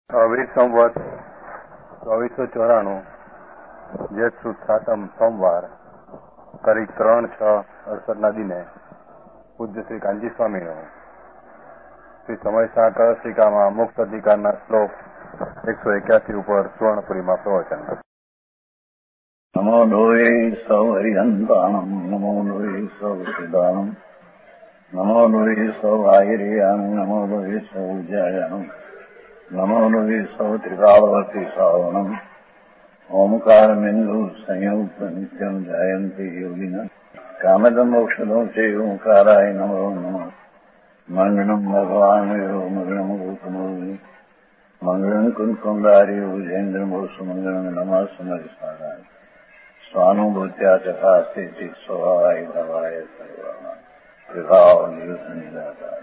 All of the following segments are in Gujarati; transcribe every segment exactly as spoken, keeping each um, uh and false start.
અવિત સંવત ચોવીસો ચોરાણું જેઠ સુદ સાતમ સોમવાર તારીખ ત્રણ છ અડસઠ ના દિને પૂજ્ય શ્રી કાંજી સ્વામીનો શ્રી સમય સાઠ શિકામાં મુક્ત અધિકારના શ્લોક એકસો એક્યાસી ઉપર સુવર્ણપુરીમાં પ્રવચન. નમો લોહે સૌ હરિહંતાણમ નમો લોહે સૌ સિદ્ધાણમ નમો લોહે સૌ આયર્યામ નમો લોહે સૌ જયામ નમો લોહે સૌ ત્રિકાળવતી શ્રાવણમ ઓમકાર બિંદુ સંયુક્ત નિત્યમ જયંતી યોગિના કામદમ મોક્ષદો છે ઓંકારાય નમો નમઃ. મંગળમ ભગવાન મંગળમ ગૌતમોની મંગળમ કુંકુંદારી ભુજેન્દ્ર મોસુ મંગળમ નમઃ સમરિસારાય સ્વાનુભૂત્યા ચકાસ્તે સ્વભાવાય ભવાય સર્વમાં વિભાવ નિયુત નિરાકાર.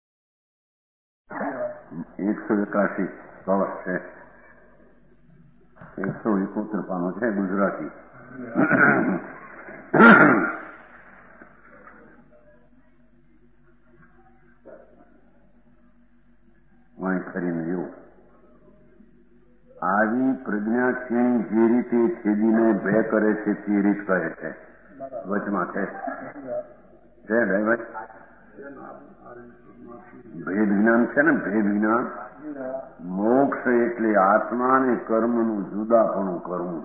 એકસો એકાશી શ્લોક છે. એકસો એકોતેર પાનો છે ગુજરાતી. વાણી કરીને એવું આવી પ્રજ્ઞા ક્ષીણ જે રીતે છેદીને બે કરે છે તે રીત કહે છે. વચમાં છે ભેદ જ્ઞાન છે ને, ભેદ જ્ઞાન. મોક્ષ એટલે આત્મા અને કર્મનું જુદાપણું કરવું.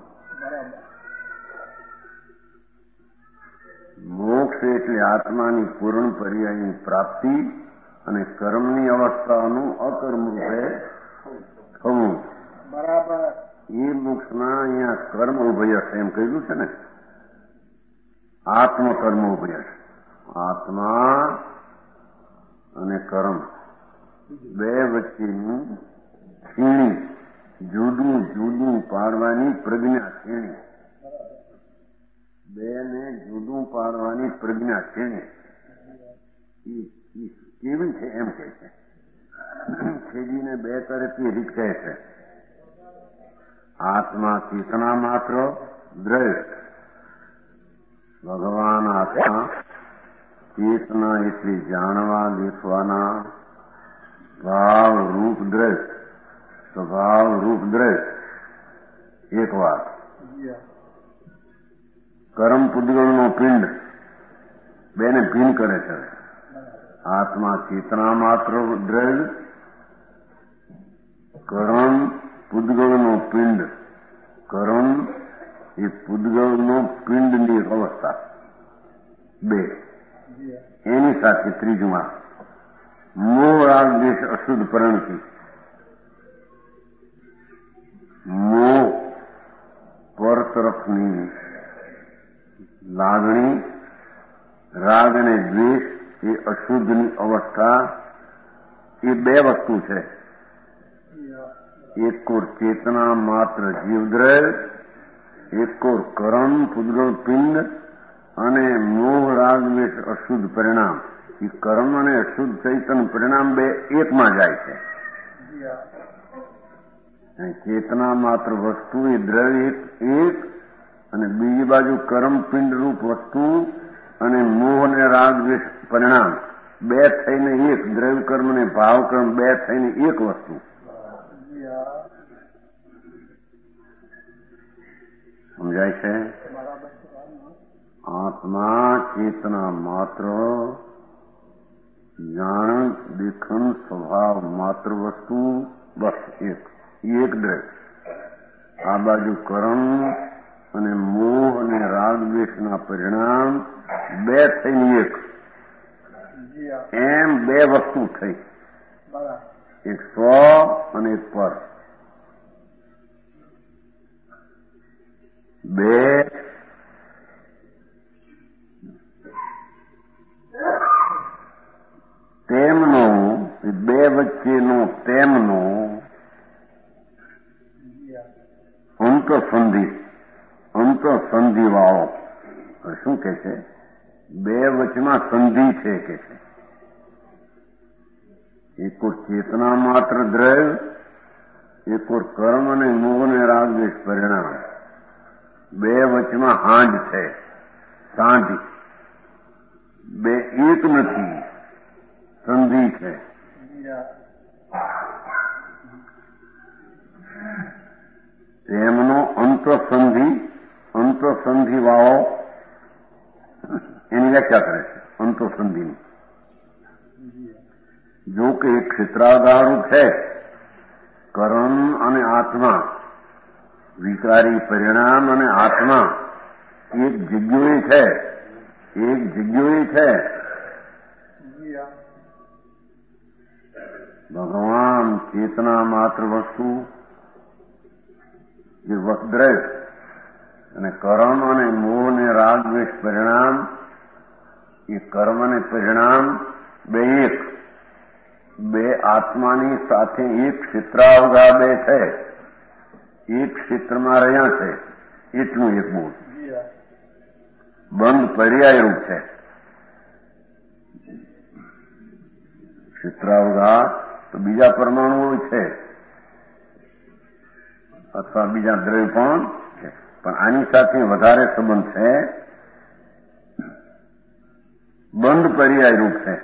મોક્ષ એટલે આત્માની પૂર્ણ પર્યાયની પ્રાપ્તિ અને કર્મની અવસ્થાનું અકર્મ રૂપે થવું. બરાબર. એ મોક્ષમાં અહીંયા કર્મ ઉભયસ એમ કહ્યું છે ને, આત્મકર્મ ઉભયસ. આત્મા અને કર્મ બે વચ્ચેની ક્ષીણી જુદું જુદું પાડવાની પ્રજ્ઞા ક્ષીણી. બે ને જુદું પાડવાની પ્રજ્ઞા ક્ષીણી કેવી છે એમ કે છે. છેદીને બે કરે તે રીત કહે છે. આત્મા ચેતના માત્ર દ્રષ્ટ. ભગવાન આત્મા ચેતના એટલે જાણવા દેખવાના ભાવ રૂપ દ્રષ્ટ, સ્વભાવ રૂપ દ્રષ્ટ. એક વાત. કર્મ પુદ્ગલનો પિંડ બેને ભિન્ન કરે છે. આત્મા ચેતના માત્ર દ્રષ્ટ, કર્મ પુદ્ગલનો પિંડ. કર્મ એ પુદ્ગલનો પિંડની એક અવસ્થા. બે. એની સાથે ત્રીજુમાં મોહ રાગ દેશ અશુદ્ધ પરિણતિ. મોહ પર તરફની લાગણી, રાગ અને દ્વેષ એ અશુદ્ધની અવસ્થા. એ બે વસ્તુ છે. એક કોર ચેતના માત્ર જીવદ્રવ્ય, એક કોર કર્મ પુદ્ગલ પિંડ અને મોહ રાગ દ્વેષ અશુદ્ધ પરિણામ. એ કર્મ અને અશુદ્ધ ચૈતન્ય પરિણામ બે એકમાં જાય છે. ચેતના માત્ર વસ્તુ એ દ્રવ્ય એક અને બીજી બાજુ કર્મ પિંડ રૂપ વસ્તુ અને મોહ અને રાગ દ્વેષ પરિણામ બે થઈને એક. દ્રવ્ય કર્મ અને ભાવ કર્મ બે થઈને એક વસ્તુ. સમજાય છે? આત્મા ચેતના માત્ર જાણ દેખન સ્વભાવ માત્ર વસ્તુ બસ એક. એક દ્રવ્ય. આ બાજુ કર્મ અને મોહ અને રાગ દ્વેષના પરિણામ બે થઈને એક. એમ બે વસ્તુ થઈ. એક સ્વ અને એક પર. બે તેમનો બે વચ્ચેનો તેમનો અંતઃસંધિ અંતઃસંધિ વાળો. શું કે છે? બે વચમાં સંધિ છે કે છે. એક ઓર ચેતના માત્ર દ્રવ્ય, એક ઓર કર્મ અને મોહ અને રાગ દ્વેષ પરિણામ. બે વચમાં હાંજ છે, સાંજ. બે એક નથી, સંધિ છે. તેમનો અંતસંધિ અંતસંધિ વાળો એની વ્યાખ્યા કરે છે અંતસંધિની. જો કે એક ક્ષેત્રાધારું છે કર્મ અને આત્મા, વિકારી પરિણામ અને આત્મા એક જગ્યાએ છે, એક જગ્યાએ છે. ભગવાન ચેતના માત્ર વસ્તુ જે વસ્દ્રવ અને કર્મ અને મોહ ને રાગ દ્વેષ પરિણામ, એ કર્મ અને પરિણામ બે એક, બે આત્માની સાથે એક ક્ષેત્રાવગા બે છે, એક ક્ષેત્રમાં રહ્યા છે એટલું એક બોલ બંધ પર્યાય રૂપ છે. ક્ષેત્રાવગા તો બીજા પરમાણુઓ છે અથવા બીજા દ્રવ્ય પણ છે, પણ આની સાથે વધારે સંબંધ છે, બંધ પર્યાય રૂપ છે.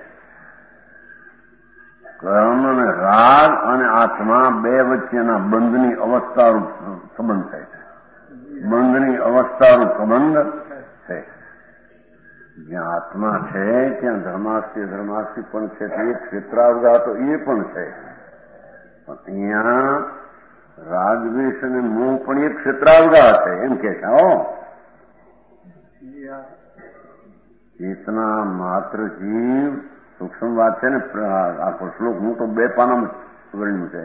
કર્મ અને રાગ અને આત્મા બે વચ્ચેના બંધની અવસ્થારૂપ સંબંધ થાય છે, બંધની અવસ્થારૂપ સંબંધ છે. જ્યાં આત્મા છે ત્યાં ધર્માસ્તિ ધર્માસ્તિ પણ છે, એક ક્ષેત્રાવગા તો એ પણ છે, પણ અહીંયા રાગદ્વેષ અને મોહ પણ એક ક્ષેત્રાવગા છે એમ કે છે. હો ચેતના માત્ર જીવ સૂક્ષ્મ વાત છે ને. આખો શ્લોક હું તો બે પાનામાં વર્ણ્યું છે.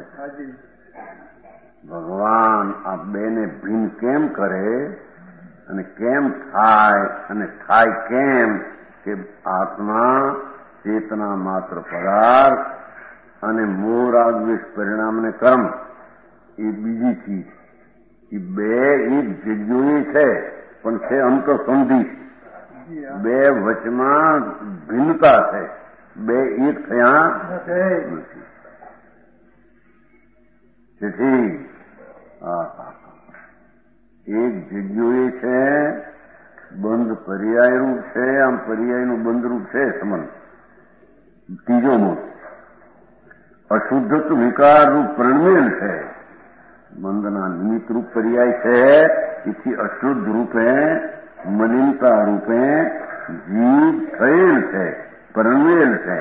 ભગવાન આ બેને ભિન્ન કેમ કરે અને કેમ થાય અને થાય કેમ કે આત્મા ચેતના માત્ર પદાર્થ અને મોહ રાગ દ્વેષ પરિણામ ને કર્મ એ બીજી ચીજ, એ બે એક જગ્યાએ છે પણ છે અંતસંધિ. બે વચમાં ભિન્નતા છે, બે એક થયા નથી. તેથી એક જગ્યાએ છે, બંધ પર્યાયરૂપ છે. આમ પર્યાયનું બંધરૂપ છે સંબંધ. ત્રીજો મૂળ અશુદ્ધત્વ વિકારરૂપ પ્રણમેલ છે, બંધના નિમિત્તરૂપ પર્યાય છે. એથી અશુદ્ધ રૂપે મલિનતા રૂપે જીવ થયેલ છે, પ્રણમેલ છે.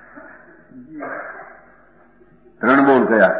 ત્રણ બોલ કયા?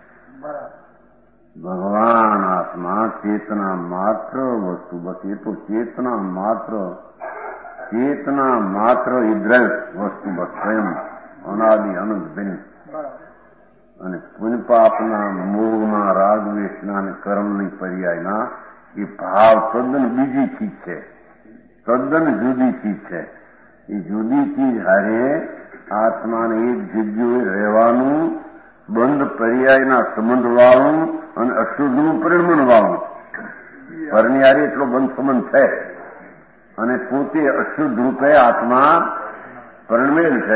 ભગવાન આત્મા ચેતના માત્ર વસ્તુ, બસ એ તો ચેતના માત્ર, ચેતના માત્ર એ દ્રવ્ય વસ્તુ, બસ સ્વયં અનાદિ અનંત ભિન્ન. અને પુણ્ય પાપના મોહના રાગ દ્વેષના અને કર્મની પર્યાયના એ ભાવ તદ્દન બીજી ચીજ છે, તદ્દન જુદી ચીજ છે. એ જુદી ચીજ હારે આત્માને એક જગ્યાએ રહેવાનું, બંધ પર્યાયના સંબંધ વાળું અને અશુદ્ધનું પરિણમન વાળું. પરની હારે એટલો બંધ સંબંધ છે અને પોતે અશુદ્ધ રૂપે આત્મા પરિણમેલ છે.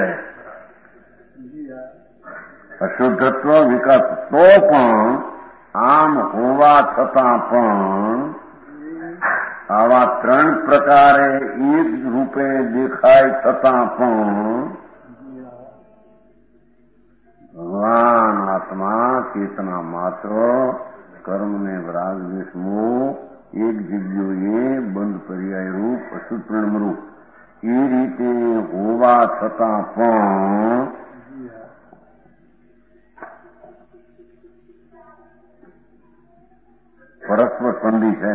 અશુદ્ધત્વ વિકાસ તો પણ આમ હોવા છતાં પણ આવા ત્રણ પ્રકારે એક રૂપે દેખાય છતાં પણ ભગવાન આત્મા ચેતના માત્ર કર્મને રાગ દ્વેષ મોહ એક જગ્યાએ બંધ પર્યાય રૂપ અશુદ્ધ પરિણામ રૂપ એ રીતે હોવા છતાં પણ પરસ્પર સંધિ છે,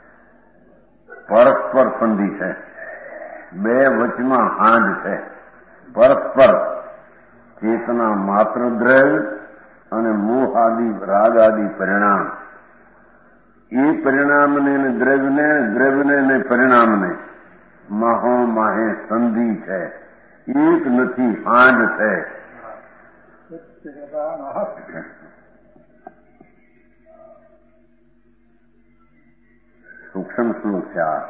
પરસ્પર સંધિ છે. બે વચમાં હાંડ છે. પરસ્પર ચેતના માત્ર દ્રવ્ય અને મોહ આદિ રાગ આદિ પરિણામ, એ પરિણામને દ્રવ્યને દ્રવ્યને ને પરિણામને માહો માહે સંધિ છે, એક નથી હાંડ છે. સૂક્ષ્મ શ્લોક છે આ.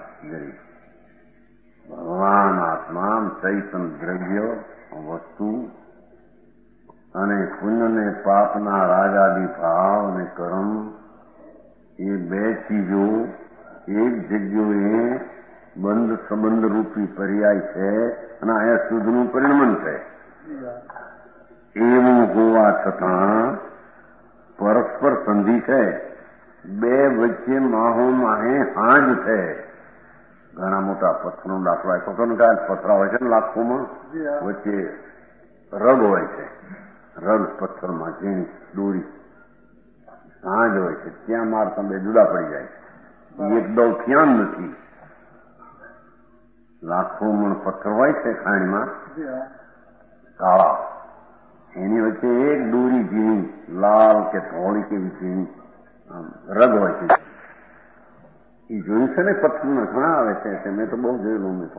ભગવાન આત્મા ચૈતન દ્રવ્ય વસ્તુ અને પુણ્ય ને પાપના રાગાદી ભાવ અને કર્મ એ બે ચીજો એક જગ્યાએ બંધ સંબંધ રૂપી પર્યાય છે અને અહીંયા શુદ્ધનું પરિણમન છે. એવું હોવા છતાં પરસ્પર સંધિ છે. બે હાંજ છે. ઘણા મોટા પથ્થરનો દાખલો આપ્યો હતો ને કાંઈ પથરા હોય છે ને લાખોમાં, વચ્ચે રગ હોય છે, રગ પથ્થરમાં ઝીણી દોરી સાંજ હોય છે, ત્યાં મારતા બે જુદા પડી જાય છે. એક દવ ક્યાં નથી. લાખો મણ પથ્થર હોય છે ખાણીમાં કાળા, એની વચ્ચે એક દોરી ઝીણી લાલ કે ધોળી કેવી ઝીણી રગ હોય છે. એ જોયું છે ને પથ્થરના ઘણા આવે છે, મેં તો બહુ જોયેલું. મેં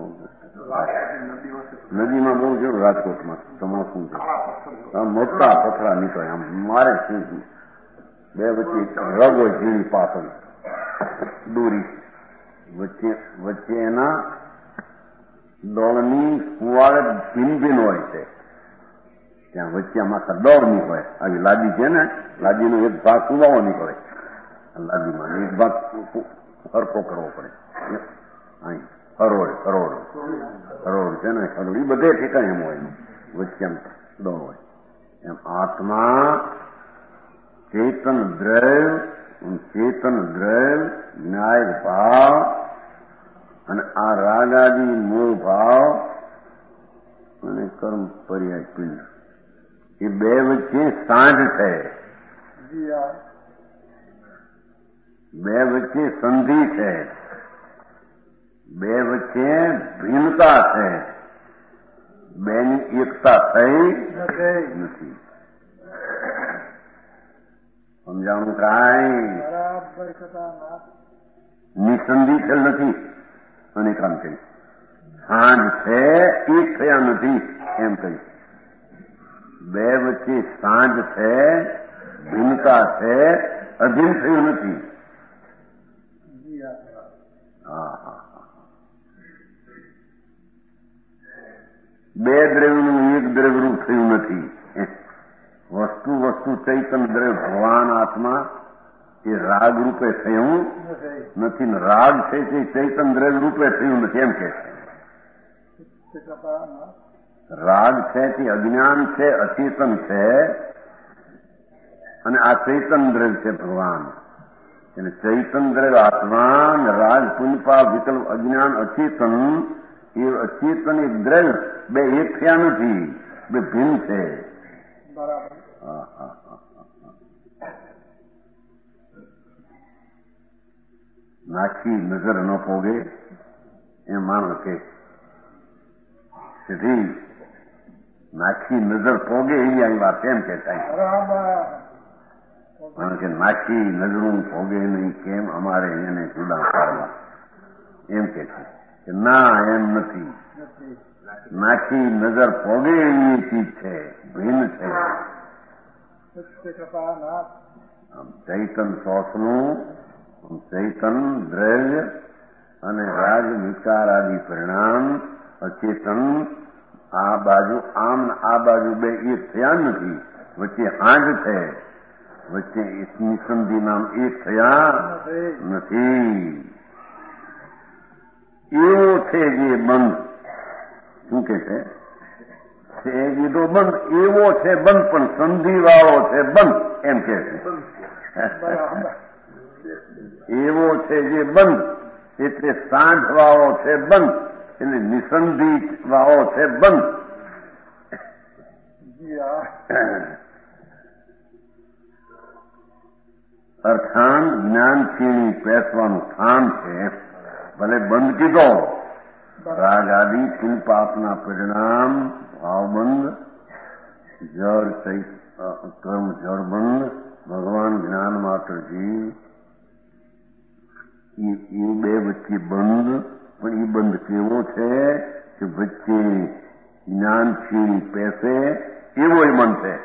નદીમાં બહુ જોયું, રાજકોટમાં તમારું શું છે, મોટા પથરા નીકળે આમ મારે શું બે વચ્ચે રગ હોય ઝીણી પાતળી દોરી, વચ્ચે વચ્ચે એના દોડની કુવાડે ભીન ભીન હોય છે. ત્યાં વચ્ચે આમાં દોડ નીકળે, આવી લાદી છે ને, લાદીનો એક ભાગ કુવાઓ નીકળે લાદીમાં, એક ભાગ હરકો કરવો પડે. અહીં હરોળ હરોળ હરોળ છે ને, હરોળ એ બધે ઠેકાય એમ હોય, વચ્ચે એમ દોડ હોય. એમ આત્મા ચેતન દ્રવ્ય, ચેતન દ્રવ્ય, જ્ઞાય ભાવ અને આ રાગાદી મોહ ભાવ અને કર્મ પર્યાય પિંડ, એ બે વચ્ચે સાંજ છે. બે વચ્ચે સંધિ છે, બે વચ્ચે ભિન્નતા છે, બેની એકતા થઈ નથી. સમજાણું કાંઈ નિસંધિ થયેલ નથી. અને કામ કહી સાંજ છે, એક થયા નથી એમ કહી. બે વચ્ચે સાંજ છે, ભિન્નતા છે, અધીન થયું નથી. બે દ્રવ્યનું એક દ્રવ્યરૂપ થયું નથી. વસ્તુ વસ્તુ ચૈતન દ્રવ્ય ભગવાન આત્મા એ રાગ રૂપે થયું નથી ને રાગ છે તે ચૈતન દ્રવ્ય રૂપે થયું નથી એમ કે છે. રાગ છે તે અજ્ઞાન છે, અચેતન છે, અને આ ચૈતન દ્રવ્ય છે ભગવાન. એટલે ચૈતન દ્રવ્ય આત્મા, રાગ પુંજપા વિકલ્પ અજ્ઞાન અચેતન, એ અચેતન એક દ્રવ્ય બે એક થયા નથી, બે ભિન્ન છે. નાખી નજર ન પોગે એમ માણસ કે સીધી નાખી નજર પોગે એવી આવી વાત એમ કે થાય. કારણ કે નાખી નજરું પોગે નહીં, કેમ અમારે એને જુદા પાડવા એમ કે છે કે ના એમ નથી. નાખી નજર પોગે એવી ચીજ છે, ભિન્ન છે. ચૈતન સોસનું, ચૈતન દ્રવ્ય અને રાગ વિકાર આદિ પરિણામ અચેતન આ બાજુ આમ આ બાજુ બે એક થયા નથી, વચ્ચે હાંજ છે, વચ્ચે નિસંધિ નામ એક થયા નથી. એવો છે જે બંધ, શું કે છે કીધો બંધ, એવો છે બંધ પણ સંધિ વાળો છે બંધ એમ કે છે. એવો છે જે બંધ એટલે સાંજ વાળો છે બંધ, એટલે નિસંધિ વાળો છે બંધ. અર્થાન જ્ઞાન છીણી પેસવાનું સ્થાન છે, ભલે બંધ કીધો. રાગ આદિ કુલ પાપના પરિણામ ભાવબંધ, જળ કર્મ જળબંધ, ભગવાન જ્ઞાન માત્રજી એ બે વચ્ચે બંધ. પણ એ બંધ કેવો છે કે વચ્ચે જ્ઞાન છીણી પેસે એવો એ બંધ છે.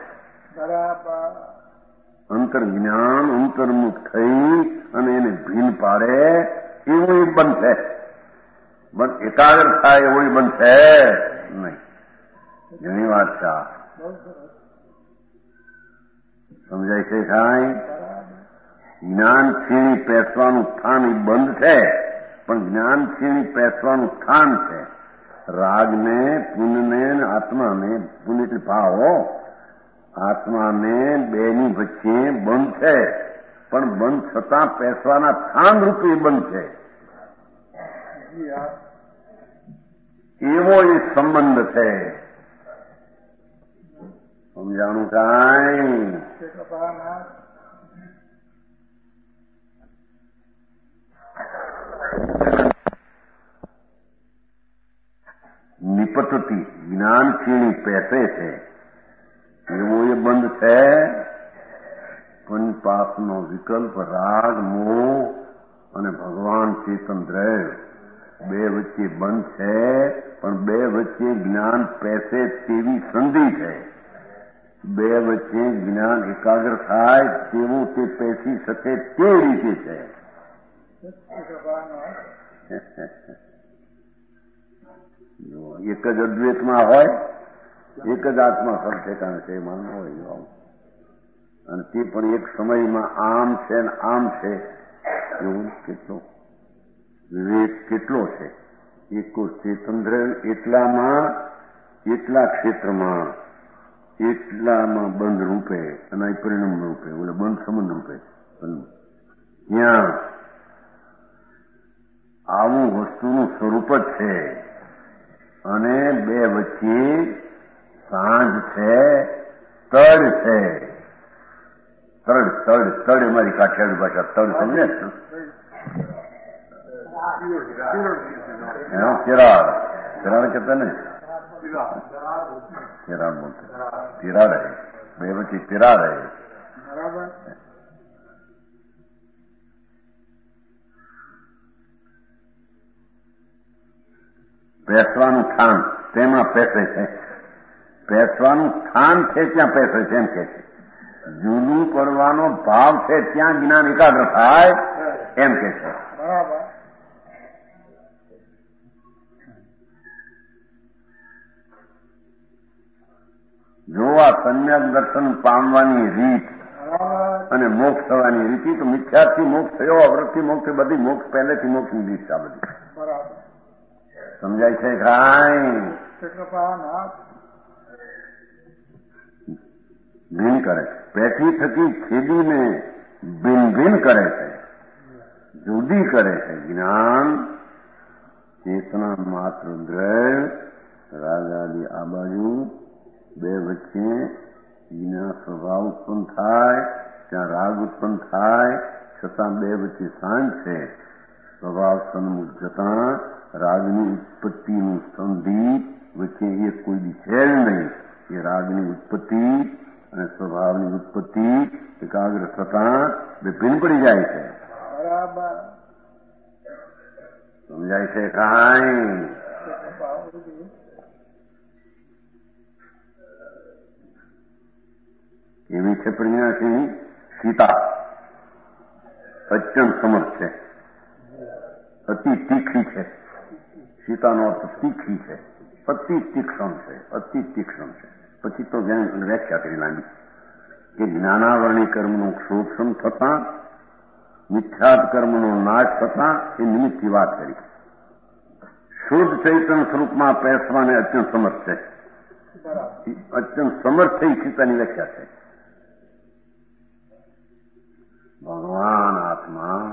અંતર જ્ઞાન અંતર્મુખ થઈ અને એને ભીન પાડે એવો એ બંધ છે. બંધ એકાગ્ર થાય એવો એ બંધ છે નહીં. ઘણી વાત છે. સમજાય છે કાંઈ? જ્ઞાન છીણી પેસવાનું સ્થાન એ બંધ છે, પણ જ્ઞાન છીણી પેસવાનું સ્થાન છે. રાગને, પુણ્યને, આત્માને, પુણ્ય એટલે ભાવો, આત્માને બેની વચ્ચે બંધ છે. પણ બંધ થતાં પેસવાના થાન રૂપે બંધ છે એવો એ સંબંધ છે. સમજાણું કાંઈ? નિપતતી જ્ઞાન ખીણી પેસે છે એવો એ બંધ છે. પંચપાપનો વિકલ્પ રાગ મોહ અને ભગવાન ચેતન દ્રવ્ય બે વચ્ચે બંધ છે, પણ બે વચ્ચે જ્ઞાન પેસે તેવી સંધિ છે. બે વચ્ચે જ્ઞાન એકાગ્ર થાય તેવું તે પેસી શકે તે રીતે છે. એક જ અદ્વૈતમાં હોય, એક જ આત્મા સર્વઠેકાણે છે માનવું હોય, અને તે પણ એક સમયમાં આમ છે ને આમ છે એવું કેટલો વિવેક કેટલો છે. એક ચેતન એટલામાં એટલા ક્ષેત્રમાં એટલામાં બંધ રૂપે અને પરિણામ રૂપે ઓલે બંધ સંબંધ રૂપે ત્યાં આવું વસ્તુનું સ્વરૂપ જ છે. અને બે વચ્ચે સાંજ છે, તડ છે. તડ તડ તડ અમારી કાઠિયાવાડી ભાષા તડ સમજે કેરાડ કેરાડ કહેતા ને કેરાડ બોલते તિરાડ है બે વચ્ચે તિરાડ है. પેસવાનું થાન તેમાં પેસે છે. પેસવાનું થાન છે ત્યાં પેસે છે એમ કે છે. જુદું કરવાનો ભાવ છે ત્યાં જ્ઞાન એકાગ્ર થાય એમ કે છે. જો આ સમ્યક દર્શન પામવાની રીત અને મોક્ષ થવાની રીતિ તો મિથ્યાથી મોક્ષ થયો, અવૃત્તિ મોક્ષ બધી મોક્ષ પહેલેથી મોક્ષની રીત આ બધી સમજાય છે. કાંઈ ભીન કરે છે, પેટી થકી છેદીને ભિન્ન ભિન્ન કરે છે, જુદી કરે છે. જ્ઞાન ચેતના માત્ર દ્રવ્ય રાગાદી આ બાજુ બે વચ્ચે જ્ઞાન સ્વભાવ ઉત્પન્ન થાય ત્યાં રાગ ઉત્પન્ન થાય છતાં બે વચ્ચે સાંજ છે. સ્વભાવ સન્મુખ જતાં રાગની ઉત્પત્તિનું સંધિ વચ્ચે એક કોઈ દી છે જ નહીં. એ રાગની ઉત્પત્તિ અને સ્વભાવની ઉત્પત્તિ એકાગ્ર થતાં બે ભિન્ન પડી જાય છે. સમજાય છે કાંઈ? એવી છે પ્રજ્ઞાસિંહ સીતા અત્યંત સમર્થ છે, અતિ તીખી છે. સીતાનો અર્થ તીખી છે, અતિ તીક્ષ્ણ છે, અતિ તીક્ષ્ણ છે. પછી તો વ્યાખ્યા કરી લાંબી કે જ્ઞાનાવરણી કર્મનું ક્ષોક્ષમ થતાં મિથ્યાત કર્મનો નાશ થતાં એ નિમિત્તની વાત કરી. શુદ્ધ ચૈતન્ય સ્વરૂપમાં પેસવાને અત્યંત સમર્થ છે. અત્યંત સમર્થ થઈ સીતાની વ્યાખ્યા છે. ભગવાન આત્મા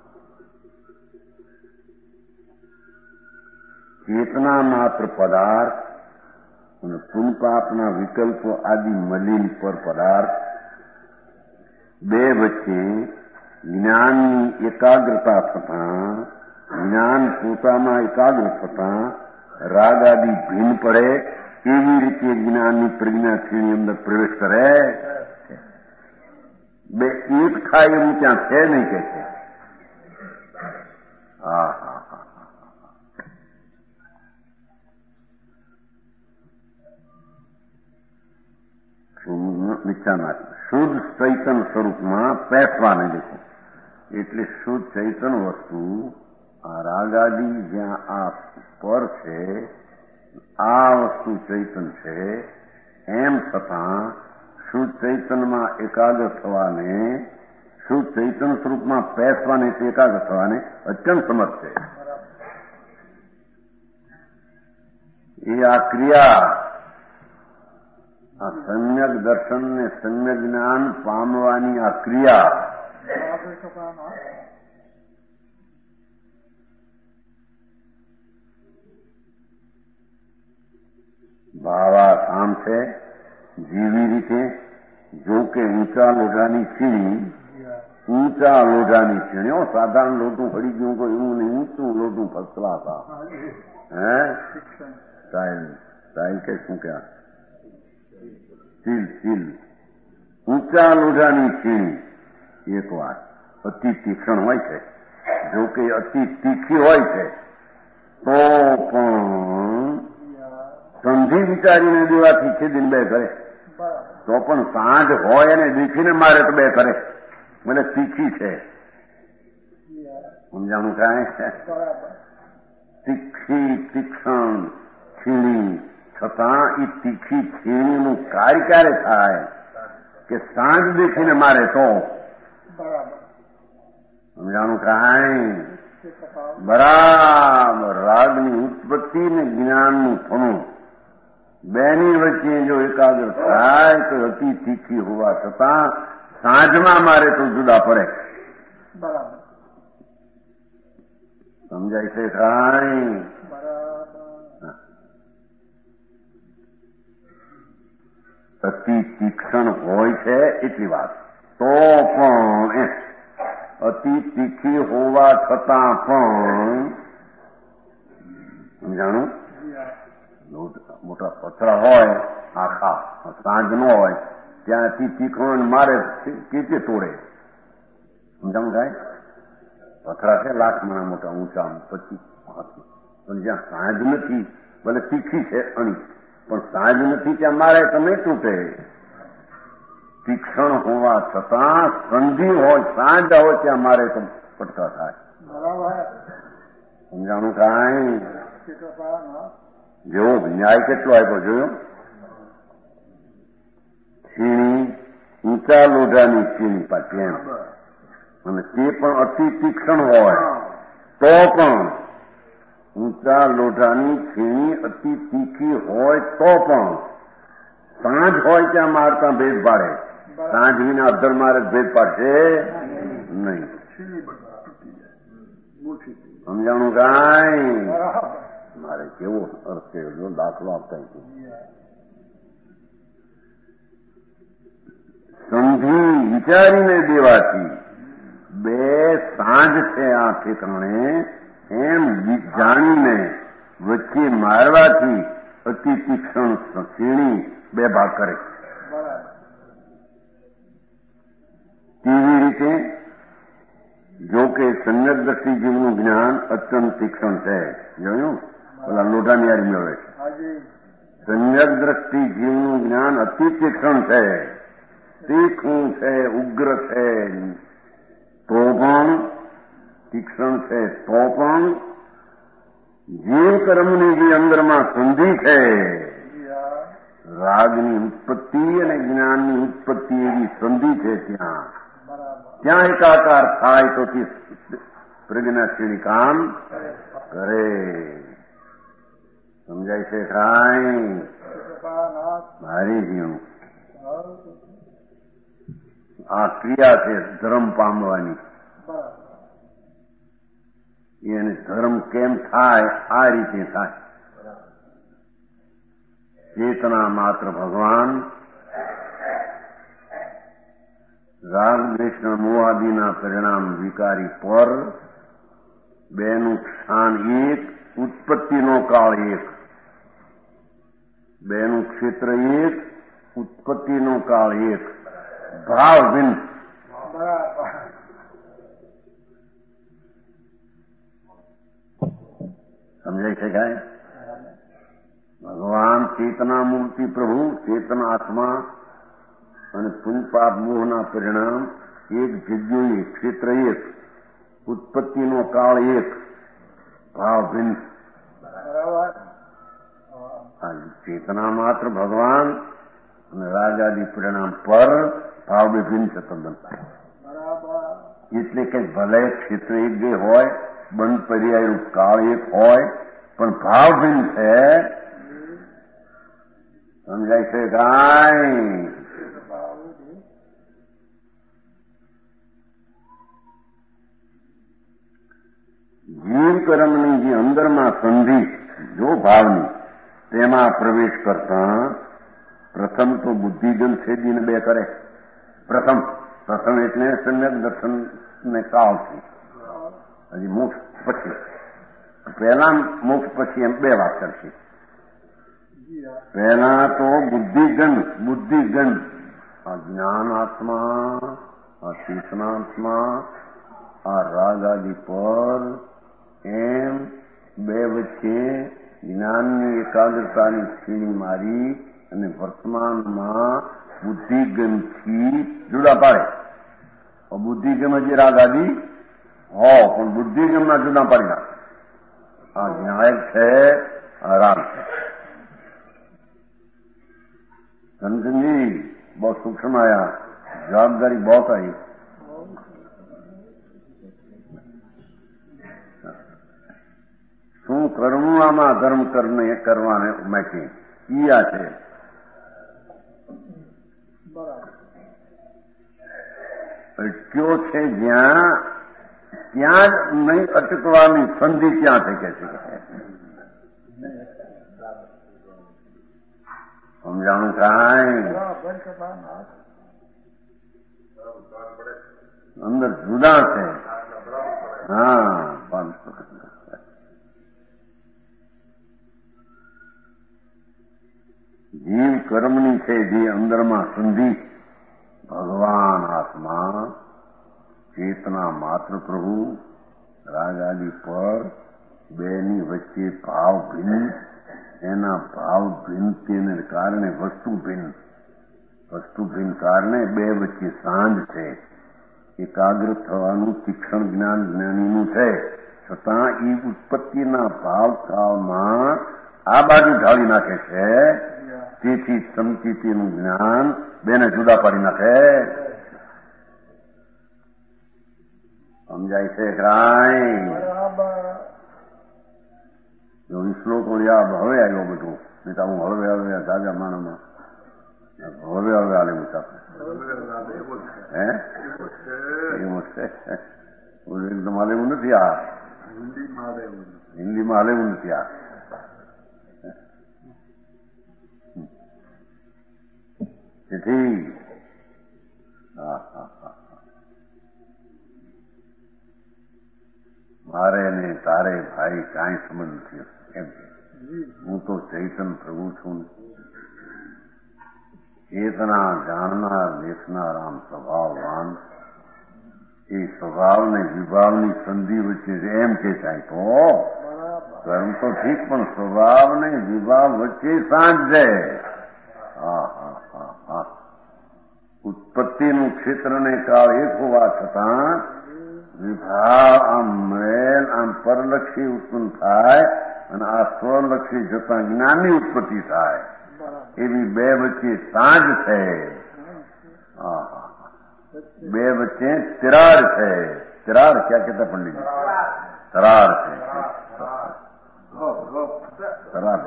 ચેતના માત્ર પદાર્થ અને પુનપાપના વિકલ્પો આદિ મલિન પર પદાર્થ બે વચ્ચે જ્ઞાનની એકાગ્રતા થતાં જ્ઞાન પોતામાં એકાગ્ર થતાં રાગ આદિ ભિન્ન પડે એવી રીતે જ્ઞાનની પ્રજ્ઞાથી અંદર પ્રવેશ કરે. બે એક થાય એવું ત્યાં છે નહીં કે છે. હા હા હા નિશ્ચાનાથ શુદ્ધ ચૈતન સ્વરૂપમાં પેસવાને દેખો એટલે શુદ્ધ ચૈતન વસ્તુ આ રાગાદી જ્યાં આ પર છે આ વસ્તુ ચૈતન છે એમ છતાં શુદ્ધ ચૈતનમાં એકાગ્ર થવાને શુદ્ધ ચૈતન સ્વરૂપમાં પેસવાને તે એકાગ્ર થવાને અત્યંત સમર્થ છે. એ આ ક્રિયા આ સમ્યક દર્શન ને સમ્યક જ્ઞાન પામવાની આ ક્રિયા ભાવા આમ છે જેવી રીતે જો કે ઊંચા લોઢાની છીણી ઊંચા લોઢાની છીણીઓ સાધારણ લોઢું પડી ગયું કોઈ એવું નહીં ઊંચું લોઢું ફસલા હતા હે સાહેબ સાહેબ કે શું ક્યાં ચીલ ચીલ ઊંચા લોઢાની છીણી એક વાત અતિ તીક્ષ્ણ હોય છે જો કે અતિ તીખી હોય છે તો પણ સંધિ વિચારીને દેવાથી છેદીને બે કરે તો પણ સાંજ હોય અને દીખીને મારે તો બે કરે મને તીખી છે સમજાણું કાંઈ તીખી તીક્ષણ છીણી છતાં એ તીખી છીણીનું કાર્ય ક્યારે થાય કે સાંજ દેખીને મારે તો સમજાણું કાંઈ બરાબર રાગની ઉત્પત્તિ ને જ્ઞાનનું ફણું બેની વચ્ચે જો એકાગ્ર થાય તો અતિ તીખી હોવા છતાં સાંજમાં મારે તો જુદા પડે સમજાય છે કાંઈ અતિ તીક્ષ્ણ હોય છે એટલી વાત તો પણ અતિ તીખી હોવા છતાં પણ સમજાણું મોટા પથરા હોય આખા સાંજ નો હોય ત્યાંથી તીખણ મારે કેચે તોડે સમજાણું થાય પથરા છે લાખ મણા મોટા ઊંચા પચીસ પણ જ્યાં સાંજ નથી ભલે તીખી છે અણી પણ સાંજ નથી ત્યાં મારે તો નહીં તૂટે તીક્ષણ હોવા છતાં સંધિ હોય સાંજ હોય ત્યાં મારે તો પટકા થાય સમજાણું કાંઈ જેવો ન્યાય કેટલો આપ્યો જોયો છીણી ઊંચા લોઢાની છીણી પાછી એમ અને તે પણ અતિ તીક્ષણ હોય તો પણ ઊંચા લોઢાની છીણી અતિ તીખી હોય તો પણ સાંજ હોય ત્યાં મારતા ભેદ પાડે સાંજ વિના અધર મારે ભેદ પાડશે નહીં સમજાણું કાંઈ મારે કેવો અર્થ થયો દાખલો આપતા સંધિ વિચારીને દેવાથી બે સાંજ છે આ ઠેકાણે એમ જાણીને વચ્ચે મારવાથી અતિ તીક્ષણ છીણી બે ભાગ કરે તેવી રીતે જો કે સમ્યક દ્રષ્ટિ જીવનું જ્ઞાન અત્યંત તીક્ષણ છે જોયું પેલા લોઢાની યારી મેળવે છે સમ્યક દ્રષ્ટિ જીવનું જ્ઞાન અતિ તીક્ષણ છે તીખું છે ઉગ્ર છે તો પણ તીક્ષણ છે તો પણ જીવ કર્મની જે અંદરમાં સંધિ છે રાગની ઉત્પત્તિ અને જ્ઞાનની ઉત્પત્તિ એવી સંધિ છે ત્યાં ત્યાં એકાકાર થાય તો પ્રજ્ઞાશીલ કામ કરે સમજાય છે કાંઈ મારી જીવ આ ક્રિયા છે ધર્મ પામવાની એને ધર્મ કેમ થાય આ રીતે થાય ચેતના માત્ર ભગવાન રાગ દ્વેષના મોહાદિના પરિણામ વિકારી પર બેનું સ્થાન એક ઉત્પત્તિનો કાળ એક બેનું ક્ષેત્ર એક ઉત્પત્તિનો કાળ એક ભાવ ભિન્ન સમજાય છે કાંઈ ભગવાન ચેતના મૂર્તિ પ્રભુ ચેતના આત્મા અને પુણ્યપાપ મોહના પરિણામ એક જગ્યો એક ક્ષેત્ર એક ઉત્પત્તિનો કાળ એક ભાવ ભિન્ન ચેતના માત્ર ભગવાન અને રાજાદી પરિણામ પર ભાવ વિભિન્ન છે તદ્દન એટલે કે ભલે ક્ષેત્ર એક જે હોય બંધ પર્યાયનું કાળ એક હોય પણ ભાવ ભિન્ન છે સમજાય છે કાંઈ કર્મની જે અંદરમાં સંધિ જો ભાવની તેમાં પ્રવેશ કરતા પ્રથમ તો બુદ્ધિગન છેદીને બે કરે. પ્રથમ પ્રથમ એટલે સમ્યક દર્શનને કાળથી હજી મોક્ષ પછી પહેલા મોક્ષ પછી એમ બે વાત કરશે. પહેલા તો બુદ્ધિગન બુદ્ધિગન આ જ્ઞાનાત્મા, આ ચેતનાત્મા, આ રાગ આદિ પર એમ બે વચ્ચે જ્ઞાનની એકાગ્રતાની છીણી મારી અને વર્તમાનમાં બુદ્ધિગમથી જુદા પાડે. બુદ્ધિગમ જે રાગ આદિ હો પણ બુદ્ધિગમના જુદા પાડી નાખે. આ ન્યાય છે, આ રાગ છે. કંચનજી બહુ સૂક્ષ્મ આયા, જવાબદારી બહુ आई. શું કરવું આમાં ધર્મ કરને કરવાને માટે ઈયા છે. અટક્યો છે જ્યાં ત્યાં જ નહીં અટકવાની સંધિ ક્યાં થઈ કે છે. સમજાણું કાંઈ અંદર જુદા છે. હા જીવ કર્મની છે જે અંદરમાં સંધિ ભગવાન આત્મા ચેતના માત્ર પ્રભુ રાગ આદિ પર બેની વચ્ચે ભાવ ભિન્ન, એના ભાવ ભિન્નતાને કારણે વસ્તુ ભિન્ન, વસ્તુ ભિન્ન કારણે બે વચ્ચે સાંજ છે. એકાગ્ર થવાનું તીક્ષણ જ્ઞાન જ્ઞાનીનું છે, છતાં એ ઉત્પત્તિના ભાવ ભાવમાં આ બાજુ ઢાળી નાખે છે. તેથી સમચિતિનું જ્ઞાન બેને જુદા પાડી નાખે. સમજાય છે કાંઈ? જો શ્લોક ઓળ્યા હવે આવ્યો બધું, નહીં તો હું હળવે હળવે તાજા માણસમાં હળવે હળવે આલે મુસાફર હે એવું છે. એકદમ હાલે એવું નથી. આ હિન્દીમાં હાલે એવું નથી. આ તેથી મારે ને તારે ભાઈ કાંઈ સંબંધ નથી. એમ હું તો ચૈતન પ્રભુ છું. ચેતના જાણનાર દેખનાર આમ સ્વભાવવાન, એ સ્વભાવને વિભાવની સંધિ વચ્ચે એમ કે થાય તો કર્મ તો ઠીક, પણ સ્વભાવને વિભાવ વચ્ચે સાંજ છે. હા હા હા હા ઉત્પત્તિનું ક્ષેત્રને કાળ એક હોવા છતાં વિભાવ આમ મેલ આમ પરલક્ષી ઉત્પન્ન થાય અને આ સ્વલક્ષી જતા જ્ઞાનની ઉત્પત્તિ થાય. એવી બે વચ્ચે સાંજ છે. બે વચ્ચે તિરાડ છે. તિરાડ ક્યાં કહેતા પંડિતજી? તરાર છે. તરાર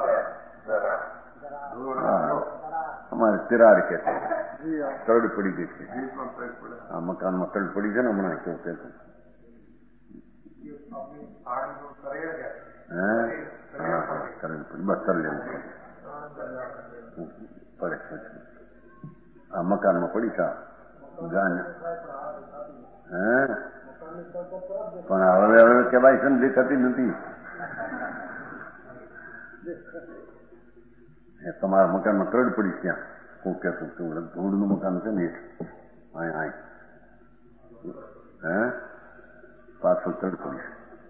અમારે તિરાડ કે છે. તડ પડી ગઈ છે. આ મકાનમાં તડ પડી છે ને હમણાં કેવું કે બસ તર લેવું પડે. આ મકાનમાં પડી છે ગાન. હે પણ હવે હવે કેવાય છે ને દેખાતી નથી. તમારા મકાનમાં તડ પડી ત્યાં કોઈ કહેતું ધૂળનું મકાન છે ને આય આય હે પાછળ તડ પડી.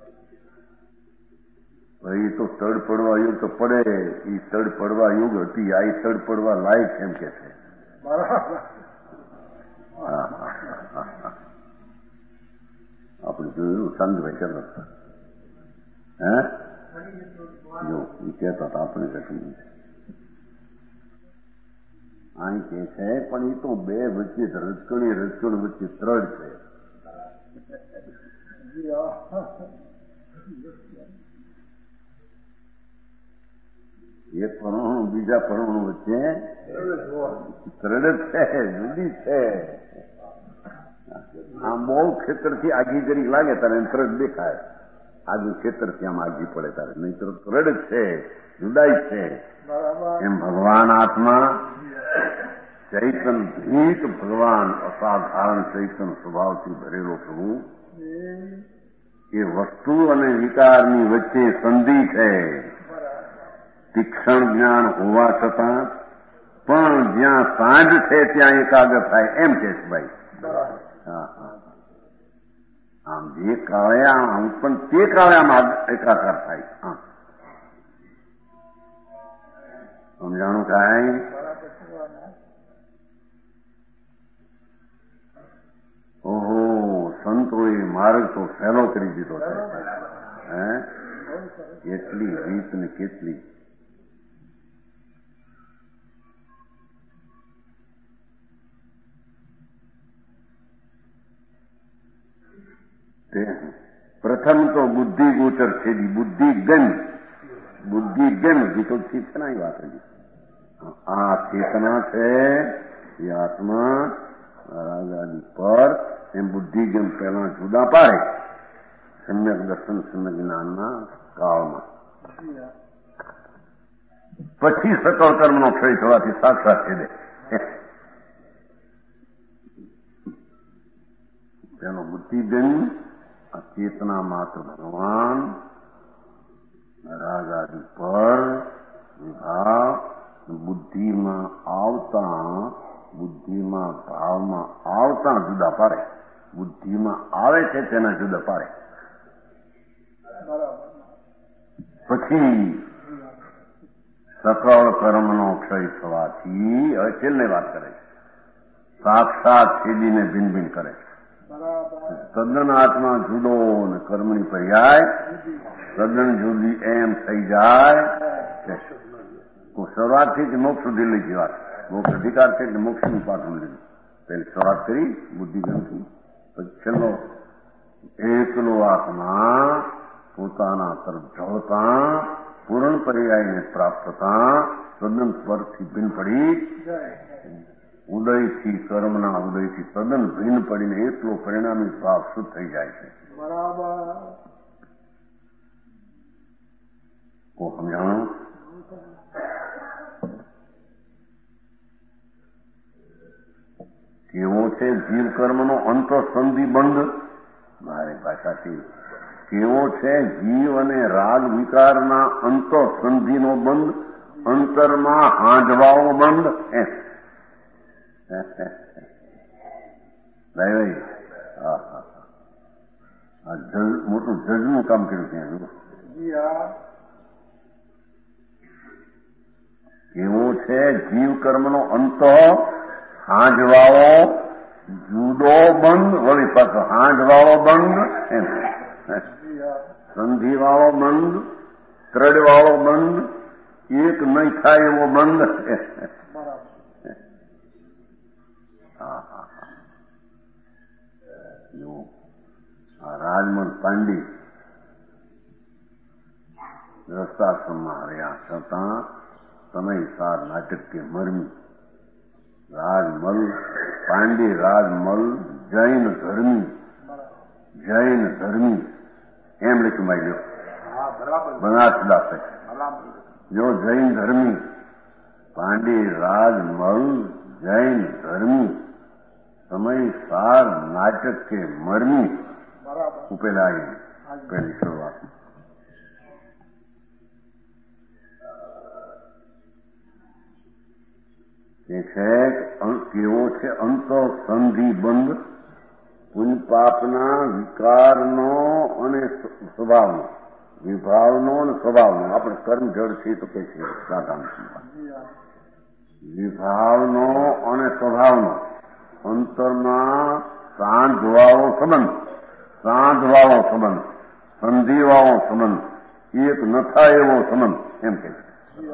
એ તો તડ પડવા યોગ તો પડે. એ તડ પડવા યોગ હતી, આ તડ પડવા લાયક એમ કે છે. આપણે જોયું સંતભાઈ કહેતા હતા. હે જો એ કહેતા હતા આપણે કશું અહીં કે છે, પણ એ તો બે વચ્ચે રજકણી રજકણ વચ્ચે ત્રડ છે. એક પરમાણુ બીજા પરમાણુ વચ્ચે ત્રડ છે, જુદી છે. આમ બહુ ખેતરથી આગી જરીક લાગે તારે ત્રડ દેખાય. આજુ ખેતર ત્યાં માગી પડે તારે, નહીં તો રડ છે, જુદાઈ છે. એમ ભગવાન આત્મા ચૈતન ભીત ભગવાન અસાધારણ ચૈતન સ્વભાવથી ભરેલો પ્રભુ એ વસ્તુ અને વિકારની વચ્ચે સંધિ છે. તીક્ષણ જ્ઞાન હોવા છતાં પણ જ્યાં સાંજ છે ત્યાં એકાગ્ર થાય એમ કે છે ભાઈ. હા હા આમ જે કાળે આમ પણ તે કાળે આમ એકાકાર થાય. હા સમજાણું કાંઈ? ઓહો સંતોએ માર્ગ તો સહેલો કરી દીધો છે. હે કેટલી રીત ને કેટલી પ્રથમ તો બુદ્ધિ ગોચર છે, બુદ્ધિ ગન બુદ્ધિ ગન ગીતો ચેતના વાત હતી. આ ચેતના છે એ આત્મા રાજાની પર એમ બુદ્ધિગમ પહેલા જુદા પાડે સમ્યક દર્શન સમ્યક જ્ઞાનના કાળમાં. પછી સકળ કર્મનો ક્ષય થવાથી સાક્ષાત છે દે તેનો બુદ્ધિગમ આ ચેતના માત્ર ભગવાન રાજાદી પર વિભાવ બુદ્ધિમાં આવતા બુદ્ધિમાં ભાવમાં આવતા જુદા પાડે. બુદ્ધિમાં આવે છે તેના જુદા પાડે. પછી સકળ કર્મનો ક્ષય થવાથી હવે છેલ્લે વાત કરે છે સાક્ષાત છેદીને ભિન્ન ભિન્ન કરે છે. તદ્દન આત્મા જુદો ને કર્મની પર્યાય તદ્દન જુદી એમ થઈ જાય. શરૂઆતથી જ મોક્ષ સુધી લઈ ગઈ વાત. મોક્ષ અધિકાર છે એટલે મોક્ષનું પાઠવું લીધું. પેલી શરૂઆત કરી બુદ્ધિગમથી, પછી છેલ્લો એકલો આત્મા પોતાના તરફ ઝળતા પૂર્ણ પર્યાયને પ્રાપ્ત થતા તદ્દન સ્વરથી ભિન્ન પડી ઉદયથી કર્મના ઉદયથી તદ્દન ભિન્ન પડીને એટલો પરિણામી ભાવ શુદ્ધ થઈ જાય છે. બરાબર કો સમજાણું? કેવો છે જીવ કર્મનો અંતઃસંધિ બંધ? મારી ભાષાથી કેવો છે જીવ અને રાગ વિકારના અંતઃસંધિનો બંધ, અંતરમાં હાંજવાઓ બંધ? ભાઈ હા હા આ મોટું જજનું કામ કર્યું ત્યાં. કેવો છે જીવ કર્મનો અંત હાંજવાળો જુદો બંધ, વળી પાછો હાંજવાળો બંધ, એમ સંધિવાળો બંધ, ત્રડવાળો બંધ, એક નહીં થાય એવો બંધ. હા હા હા રાજમલ પાંડી રસ્તાશ્રમમાં રહ્યા છતાં સમય સાર નાટક કે મરમી રાજમલ પાંડી રાજમલ જૈન ધર્મી જૈન ધર્મી એમ લખ્યું માગ્યો બનાસદાસે. જો જૈન ધર્મી પાંડી રાજમલ જૈન ધર્મી સમય સાર નાટક કે મરમી ઉપેલા પેલી શરૂઆત. એ છે કેવો છે અંતઃસંધિ બંધ પુણ્ય પાપના વિકારનો અને સ્વભાવનો, વિભાવનો અને સ્વભાવનો. આપણે કર્મ જળ છીએ તો કે છે સાધારણ વિભાવનો અને સ્વભાવનો અંતરમાં સાંધવાળો સંબંધ, સાંધવાળો સંબંધ, સંધિવાળો સંબંધ, એક ન થાય એવો સંબંધ એમ કે છે.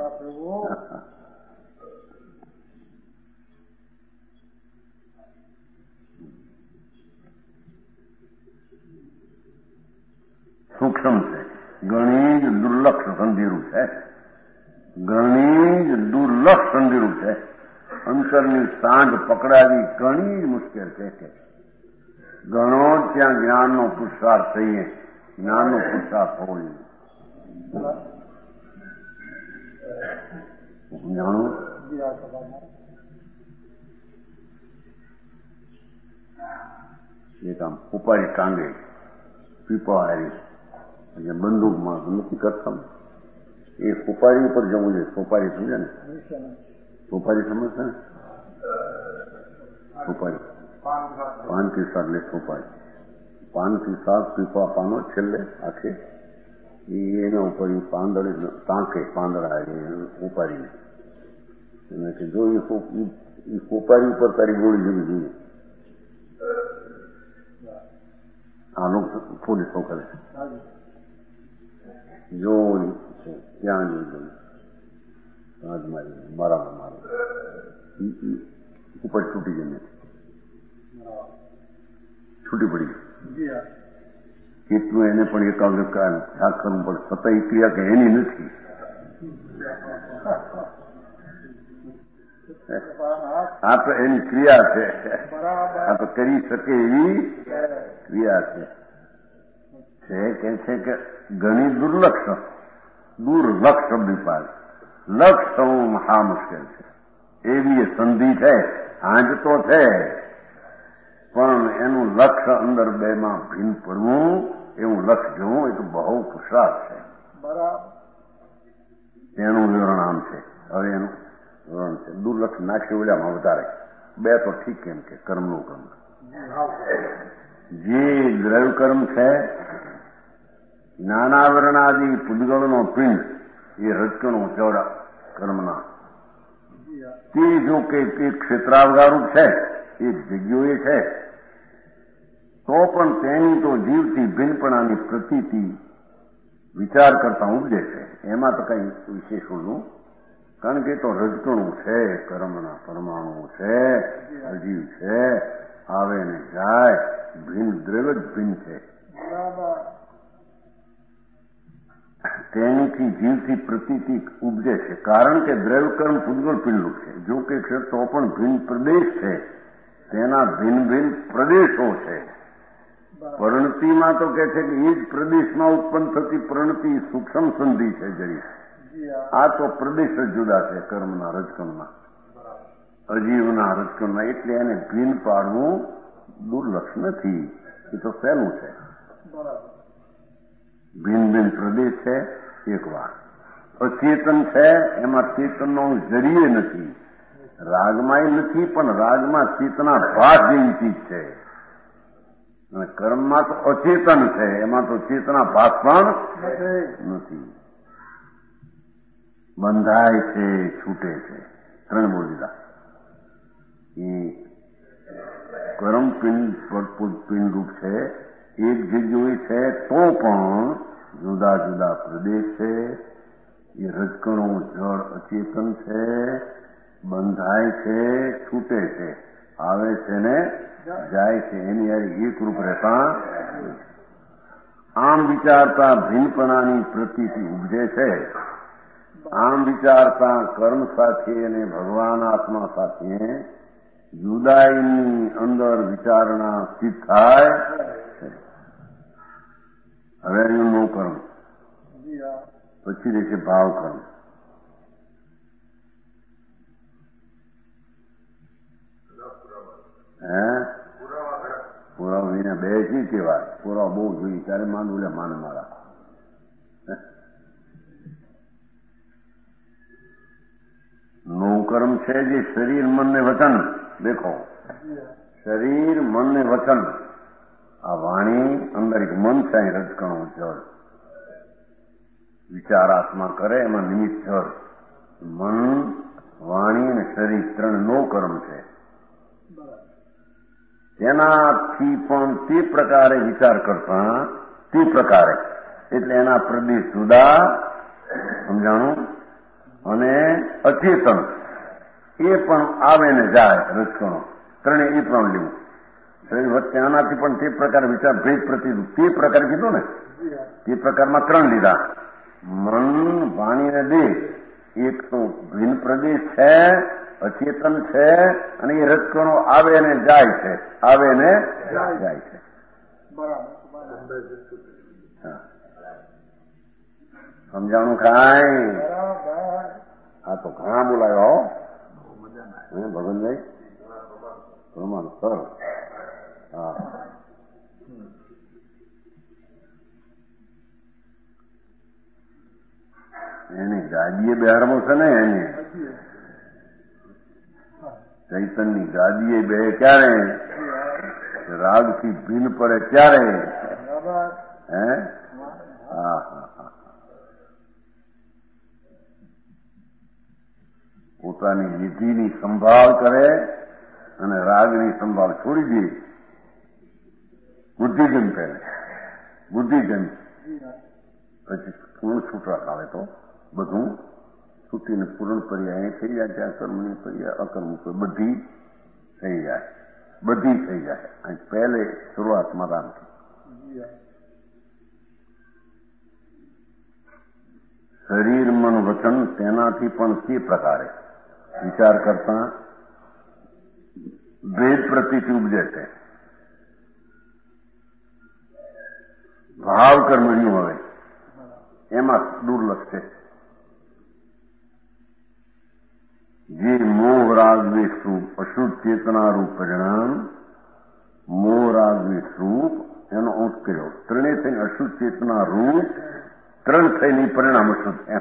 સૂક્ષ્મ છે, ઘણી જ દુર્લક્ષ સંધિરૂપ છે, ઘણી જ દુર્લક્ષ સંધિરૂપ છે. અંતરની સાંજ પકડાવી ઘણી જ મુશ્કેલ છે. ઘણો ત્યાં જ્ઞાનનો પુરુષાર્થ થઈએ જ્ઞાનનો પુરુષાર્થ હોવો જોઈએ. જાણું એક આમ ઉપાડી ટાંગે પીપા હારી અને બંદૂકમાં નથી કરતા એ સોપારી ઉપર જવું જોઈએ. સોપારી સમજે ને? સોપારી સમજશે ને? સોપારી પાનથી સાત લે સોપારી પાનથી સાત પીપા પાનો છેલ્લે આખે એના ઉપર પાંદડે ટાંકે પાંદડા ઉપાડીને એને કે જો એ સોપારી ઉપર તારી ગોળી જવી જોઈએ. આ લોકો પોલીસો કરે જોઈ છે ત્યાં જોઈ ગયું આજ મારી મારામાં મારો ઉપર છૂટી ગઈ છૂટી પડી કેટલું એને પણ એકાગ્ર ખ્યાલ કરવું પડે. છતાં એ ક્રિયા કે એની નથી. આ તો એની ક્રિયા છે. આ તો કરી શકે એવી ક્રિયા છે. છે કે છે કે ઘણી દુર્લક્ષ દુર્લક્ષ શબ્દ પાડે. લક્ષ થવું મહા મુશ્કેલ છે. એવી એ સંધિ છે. આજ તો છે પણ એનું લક્ષ્ય અંદર બે માં ભીન પડવું એવું લક્ષ્ય જોવું એ તો બહુ પુરુષાર્થ છે. એનું વિવરણ આમ છે. હવે એનું વિવરણ છે દુર્લક્ષ નાખી ઓલામાં વધારે બે તો ઠીક કેમ કે કર્મનું કર્મ જે દ્રવ્ય કર્મ છે જ્ઞાનાવરણાદિ પૂતગળનો પિંડ એ રજકણો ચોરા કર્મના તે જો કે એક ક્ષેત્રાવગારું છે એક જગ્યાએ છે તો પણ તેની તો જીવતી ભિન્નપણાની પ્રતીતિ વિચાર કરતા ઉપજે છે. એમાં તો કઈ વિશેષોનું કારણ કે તો રજકણું છે કર્મના પરમાણુ છે અજીવ છે આવે ને જાય ભિન્ન દ્રવ્ય જ ભિન્ન છે. તેનીથી જીવથી પ્રતીતિ ઉપજે છે કારણ કે દ્રવ્યકર્મ પૂતગળ પિંડરૂપ છે. જો કે છે તો પણ ભિન્ન પ્રદેશ છે તેના ભિન્ન ભિન્ન પ્રદેશો છે. પરિણતિમાં તો કે છે કે એ જ પ્રદેશમાં ઉત્પન્ન થતી પરિણતિ સૂક્ષ્મ સંધિ છે જરી. આ તો પ્રદેશ જ જુદા છે કર્મના રજકણના અજીવના રજકણના એટલે એને ભિન્ન પાડવું દુર્લક્ષ નથી. એ તો સહેલું છે. ભિન્ન ભિન્ન પ્રદેશ છે એક વાર અચેતન છે એમાં ચેતનનો જરીએ નથી. રાગમાં નથી પણ રાગમાં ચેતના ભાસ જેવી ચીજ છે અને કર્મમાં તો અચેતન છે એમાં તો ચેતના ભાસ પણ નથી. બંધાય છે છૂટે છે ત્રણ બોલ દીધા. એ કર્મ પિંડ પિંડ રૂપ છે એક જગ્યાએ છે તો પણ જુદા જુદા પ્રદેશ છે. એ રજકણો જળ અચેતન છે બંધાય છે છૂટે છે આવે છે ને જાય છે એની યારી એક રૂપ રહેતા આમ વિચારતા ભિન્નપણાની પ્રતીતિ ઉપજે છે. આમ વિચારતા કર્મ સાથે અને ભગવાન આત્મા સાથે જુદાઈની અંદર વિચારણા સ્થિત થાય છે. હવે એનું નો કર્મ પછી રહેશે ભાવ કર્મ. હે પુરાવા વિના બે જી કેવાય. પુરાવા બહુ જોઈએ ત્યારે માનવું લે માને મારા. નવું કર્મ છે જે શરીર મન ને વચન દેખો શરીર મન ને વચન આ વાણી અંદર એક મન છે રજકણો જળ વિચારાત્મા કરે એમાં નિમિત્ત જળ મન વાણી અને શરીર ત્રણ નો કર્મ છે. તેનાથી પણ તે પ્રકારે વિચાર કરતા તે પ્રકારે એટલે એના પ્રદેશ જુદા સમજાણું અને અચેતન એ પણ આવે ને જાય રજકણો ત્રણે એ પણ લેવું. શરીર વચ્ચે આનાથી પણ તે પ્રકારે વિચાર ભેદ પ્રતિ તે પ્રકારે કીધું ને તે પ્રકારમાં ત્રણ લીધા. મન વાણી અને દેહ એક તો ભિન્ન પ્રદેશ છે અચેતન છે અને એ રજકણો આવે ને જાય છે આવે ને જાય છે. સમજાણું ખાય આ તો ઘણા બોલાયો ભગવાનભાઈ પ્રમાણ સર હા એની ગાદીએ બેહારવો છે ને એને ચૈતનની ગાદીએ બે ક્યારે રાગથી ભીન પડે ક્યારે હે હા હા પોતાની નિધિની સંભાળ કરે અને રાગની સંભાળ છોડી દે બુદ્ધિજન પહેલે બુદ્ધિજન પછી પૂર્ણ છૂટવા આવે તો બધું છૂટીને પૂર્ણ પર્યાય થઈ જાય ત્યાં કર્મની પર્યાય અકર્મ બધી થઈ જાય બધી થઈ જાય અને પહેલે શરૂઆતમાં રામથી શરીર મન વચન તેનાથી પણ તે પ્રકારે વિચાર કરતા ભેદ પ્રતીતિ ઉપજે છે ભાવ કર્મણ્યું હવે એમાં દુર્લભ છે જે મોહ રાગ દ્વેષ રૂપ અશુદ્ધ ચેતના રૂપ પરિણામ મોહ રાગ દ્વેષ રૂપ એનો અંશ કર્યો ત્રણેય થઈને અશુદ્ધ ચેતના રૂપ ત્રણ થઈને પરિણામ અશુદ્ધ એમ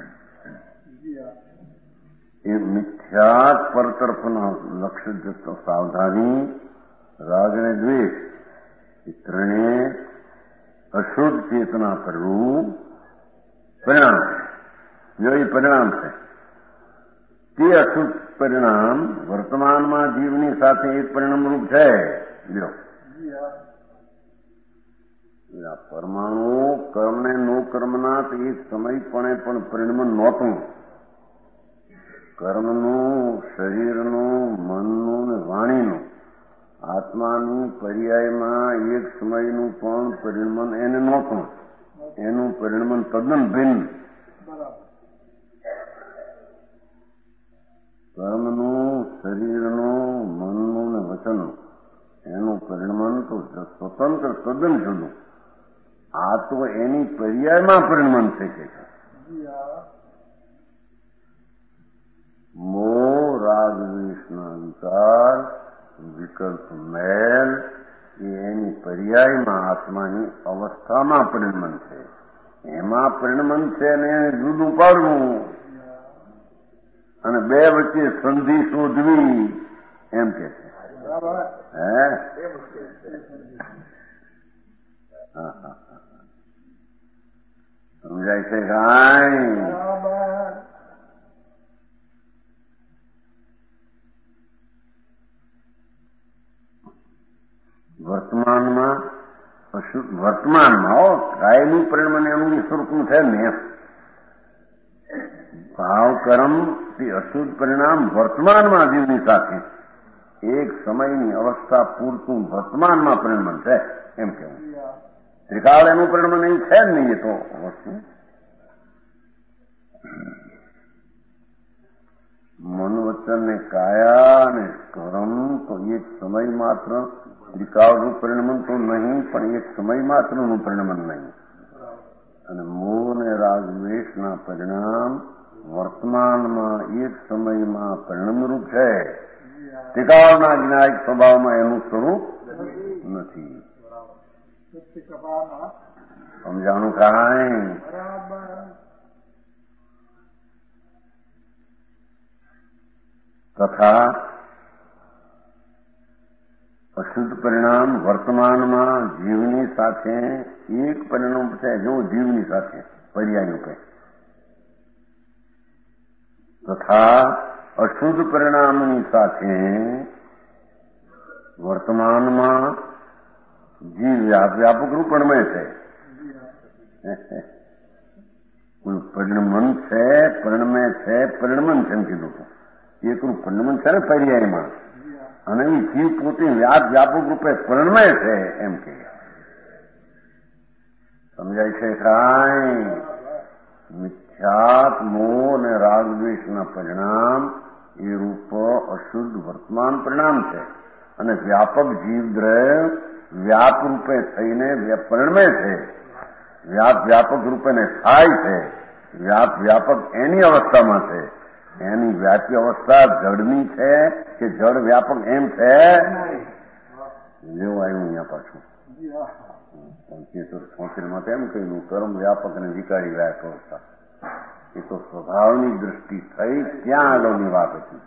એ મિથ્યા પર તરફના લક્ષ્ય જતો સાવધાની રાગ અને દ્વેષ એ ત્રણેય અશુદ્ધ ચેતના પર રૂપ પરિણામ જો એ પરિણામ છે તે અશુદ્ધ પરિણામ વર્તમાનમાં જીવની સાથે એક પરિણામ રૂપ છે લ્યો પરમાણુ કર્મ ને નો કર્મના તો એક સમયપણે પણ પરિણામ નહોતું કર્મનું શરીરનું મનનું ને વાણીનું આત્માનું પર્યાયમાં એક સમયનું પણ પરિણામ એને નહોતું એનું પરિણામ તદ્દન ભિન્ન કર્મનું શરીરનું મનનું ને વચનનું એનું પરિણામ તો સ્વતંત્ર તદ્દન જુદું આ તો એની પર્યાયમાં પરિણામ થઈ છે મોહ રાગ દ્વેષના વિકાર વિકલ્પ મેલ એ એની પર્યાયમાં આત્માની અવસ્થામાં પરિણમન છે એમાં પરિણમન છે અને એને જુદું પાડવું અને બે વચ્ચે સંધિ શોધવી એમ કે છે હે સમજાય છે કાંઈ વર્તમાનમાં વર્તમાનમાં હો કાયમી પરિણામ એનું સ્વરૂપનું છે ને ભાવ કર્મ તે અશુદ્ધ પરિણામ વર્તમાનમાં જીવની સાથે એક સમયની અવસ્થા પૂરતું વર્તમાનમાં પરિણામ છે એમ કેવું ત્રિકાળ એનું પરિણામ નહીં છે જ નહીં એ તો વસ્તુ મન વચન ને કાયા ને કર્મ તો એક સમય માત્ર ત્રિકાળનું પરિણામ તો નહીં પણ એક સમય માત્રનું પરિણામ નહીં અને મોહ ને રાગ દ્વેષના પરિણામ વર્તમાનમાં એક સમયમાં પરિણામરૂપ છે ત્રિકાળના જ્ઞાયક સ્વભાવમાં એનું સ્વરૂપ નથી સમજાણું કાંઈ તથા અશુદ્ધ પરિણામ વર્તમાનમાં જીવની સાથે એક પરિણામ છે જો જીવની સાથે પર્યાયનું કહે તથા અશુદ્ધ પરિણામની સાથે વર્તમાનમાં જીવ વ્યાપક રૂપણમય છે પરિણમન છે પરિણમે છે પરિણમન છે એમ કીધું એકનું પરિણમન છે ને પર્યાયમાં અને એ જીવ પોતે વ્યાપ વ્યાપક રૂપે પરિણમે છે એમ કે સમજાય છે કાંઈ મિથ્યાત મોહ અને રાગ દ્વેષના પરિણામ એ રૂપ અશુદ્ધ વર્તમાન પરિણામ છે અને વ્યાપક જીવદ્રવ્ય વ્યાપ રૂપે થઈને પરિણમે છે વ્યાપ વ્યાપક રૂપે ને થાય છે. વ્યાપ વ્યાપક એની અવસ્થામાં છે. એની વ્યાપી અવસ્થા જળની છે કે જળ વ્યાપક એમ છે? જેવું આવ્યું અહીંયા પાછું પંચોતેર છોતેરમાં તેમ કહ્યું કર્મ વ્યાપક અને વિકારી વ્યાપ અવસ્થા. એ તો સ્વભાવની દૃષ્ટિ થઈ, ત્યાં આગળની વાત હતી.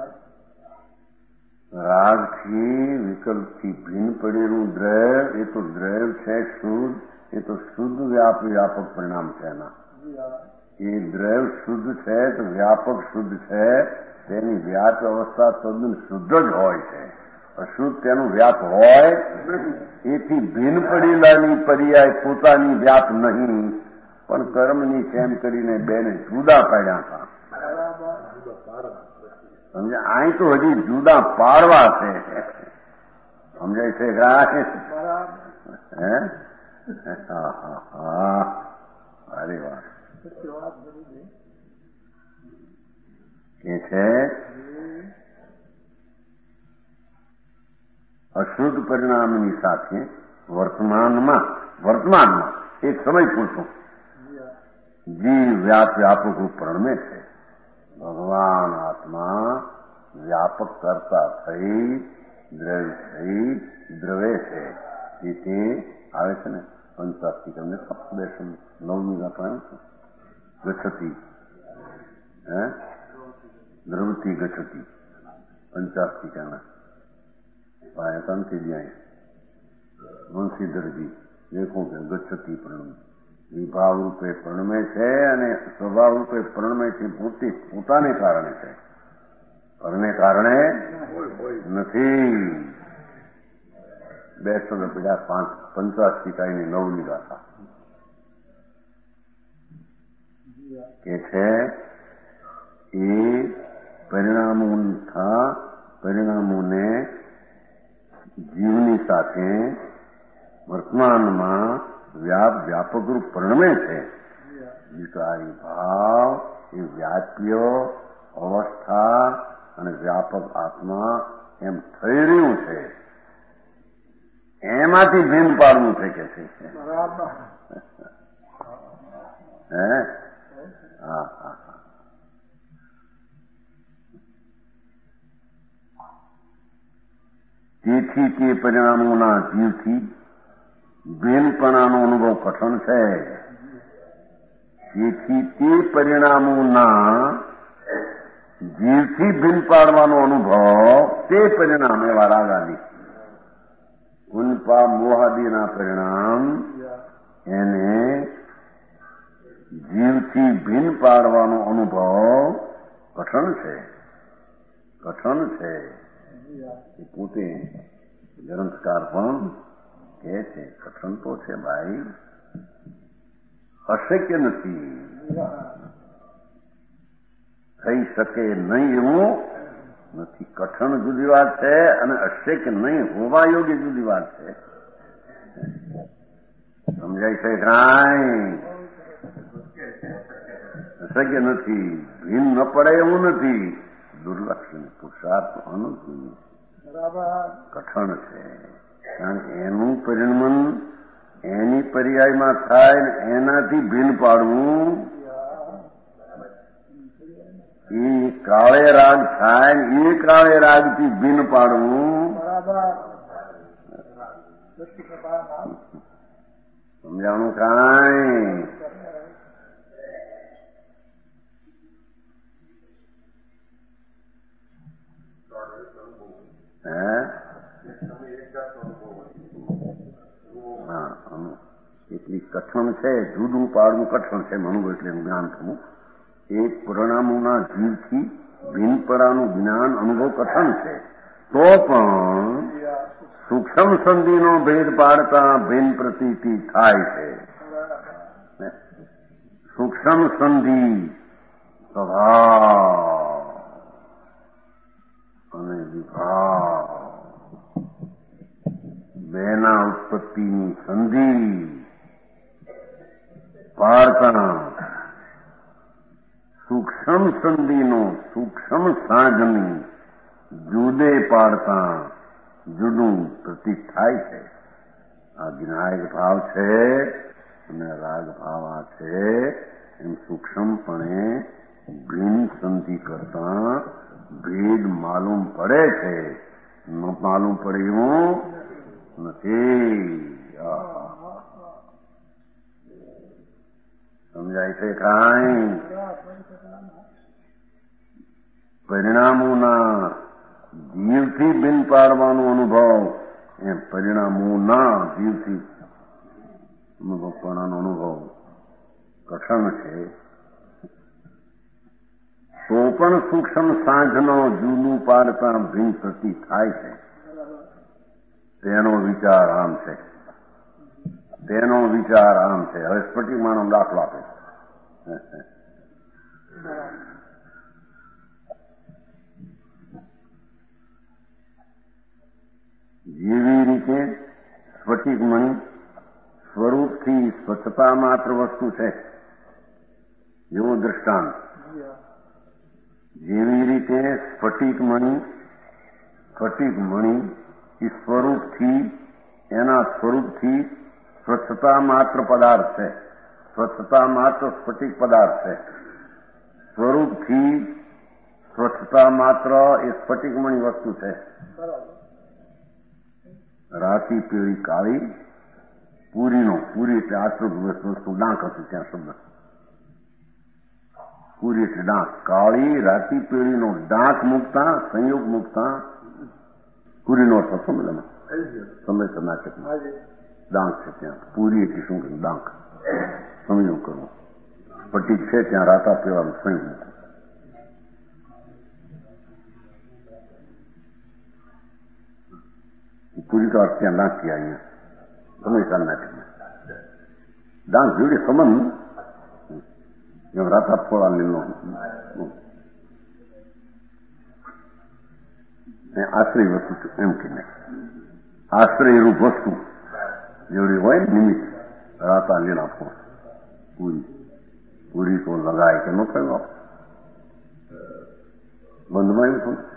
રાગથી વિકલ્પથી ભિન્ન પડેલું દ્રવ્ય એ તો દ્રવ્ય છે શુદ્ધ, એ તો શુદ્ધ વ્યાપ વ્યાપક પરિણામ છે એના. એ દ્રવ્ય શુદ્ધ છે તો વ્યાપક શુદ્ધ છે, તેની વ્યાપ અવસ્થા તદ્દન શુદ્ધ જ હોય છે. અશુદ્ધ તેનું વ્યાપ હોય, એથી ભિન્ન પડેલાની પર્યાય પોતાની વ્યાપ નહીં, પણ કર્મની કેમ કરીને બેને જુદા પાડ્યા હતા. સમજે? અહીં તો હજી જુદા પાડવા છે. સમજાય છે? હે હા હા હા અરે વાત કે છે અશુદ્ધ પરિણામની સાથે વર્તમાનમાં વર્તમાનમાં એક સમય પૂરતો જીવ વ્યાપ વ્યાપક રૂપ પ્રણમે છે. ભગવાન આત્મા વ્યાપક કરતા થઈ દ્રવ્ય થઈ દ્રવે છે. તે આવે છે ને પંચાસ્તિક અમને દર્શન નવમી ગાથા ગચ્છતી હે દ્રવતી ગચ્છતી પંચાસ્તિકાના પાયકાંતિ જ્યાં વંશીધરજી દેખો કે ગચ્છતી પ્રણમ વિભાવ રૂપે પ્રણમે છે અને સ્વભાવ રૂપે પ્રણમે છે. પોતે પોતાને કારણે છે, પરને કારણે નથી. બે સો ને પચાસ પાંચ પંચાસ્તિકાની નવની ગાથા કે છે એ પરિણામો પરિણામોને જીવની સાથે વર્તમાનમાં વ્યાપ વ્યાપક રૂપ પરિણમે છે. વિકારી ભાવ એ વ્યાપ્ય અવસ્થા અને વ્યાપક આત્મા એમ થઈ રહ્યું છે. એમાંથી ભિન્ન પાડવું છે કે છે. હે હા હા હા તેથી તે પરિણામોના જીવથી ભિન્નપણાનો અનુભવ કઠણ છે. તેથી તે પરિણામોના જીવથી ભિન્ન પાડવાનો અનુભવ તે પરિણામ એવા રાગાદી ઉનપા મોહાદીના પરિણામ એને જીવથી ભિન્ન પાડવાનો અનુભવ કઠણ છે. કઠણ છે એ પોતે ગ્રંથકાર પણ કહે છે. કઠણ તો છે ભાઈ, અશક્ય નથી, થઈ શકે નહીં એવું નથી. કઠણ જુદી વાત છે અને અશક્ય નહીં હોવા યોગ્ય જુદી વાત છે. સમજાય છે કાંઈ? અશક્ય નથી, ભીન ન પડે એવું નથી. દુર્લક્ષ પુરુષાર્થ અનુકૂળ કઠણ છે. કારણ કે એનું પરિણમન એની પર્યાયમાં થાય ને એનાથી ભીન પાડવું એ કાળે રાગ થાય ને એ કાળે રાગથી ભીન પાડવું સમજાણું કાંઈ? એટલી કઠણ છે, જુદું પાડવું કઠણ છે. મનુ એટલે જ્ઞાન થવું એ પરિણામોના જીવથી ભિન્નપરાનું જ્ઞાન અનુભવ કઠણ છે. તો પણ સૂક્ષ્મ સંધિનો ભેદ પાડતા ભિન્ન પ્રતીતિ થાય છે. સૂક્ષ્મ સંધિ સ્વભાવ અને વિભાવ બેના ઉત્પત્તિની સંધિ પાડતા સૂક્ષ્મ સંધિનો સૂક્ષ્મ સાધની જુદે પાડતા જુદું પ્રતીત થાય છે. આ વિનાયક ભાવ છે અને રાગ ભાવ આ છે એમ સૂક્ષ્મપણે ભિન્ન સંધિ કરતા ભેદ માલુમ પડે છે, ન માલુમ પડે એવું નથી. સમજાય છે કાંઈ? પરિણામોના જીવથી ભિન્ન પાડવાનો અનુભવ એમ પરિણામોના જીવથી અનુભવ કરવાનો અનુભવ કઠણ છે. તો પણ સૂક્ષ્મ સાંજનો જૂનું પાડતા ભિન્ન પ્રતીત થાય છે. તેનો વિચાર આમ છે, તેનો વિચાર આમ છે. હવે સ્ફટિકમાંનો દાખલો આપે જેવી રીતે સ્ફટિકમણી સ્વરૂપથી સ્વચ્છતા માત્ર વસ્તુ છે એવો દૃષ્ટાંત. જેવી રીતે સ્ફટિકમણી સ્ફટિકમણી એ સ્વરૂપથી એના સ્વરૂપથી સ્વચ્છતા માત્ર પદાર્થ છે. સ્વચ્છતા માત્ર સ્ફટિક પદાર્થ છે. સ્વરૂપથી સ્વચ્છતા માત્ર એ સ્ફટિકમણી વસ્તુ છે. રાતી પીળી કાળી પૂરીનો, પૂરી એટલે આશ્રમ વસ્તુ ડાંક હતું ત્યાં શબ્દ. પૂરી એટલે ડાંક. કાળી રાતી પીળીનો ડાંક મૂકતા, સંયોગ મૂકતા પૂરીનો અર્થ સમજમાં સમય નાટકમાં ડાંક છે ત્યાં. પૂરી એટલે શું કહ્યું? ડાંક. સંયોગ કરવો. સ્ફટિક છે ત્યાં રાતા પીવાનું સંયોગ મૂકવું. પૂરી તો અર્થ ત્યાં ડાંક થયા અહીંયા સમય નાટકમાં. ડાંક જોડે સંબંધ એમ રાતા ફોળા લીલો આશ્રય વસ્તુ એમ કે આશ્રય રૂપ વસ્તુ જેવડી હોય ને નિમિત્ત રાતા લીલા ફોળ પૂરી પૂરી તો લગાય કે ન થયું બંધમાં એવું થયું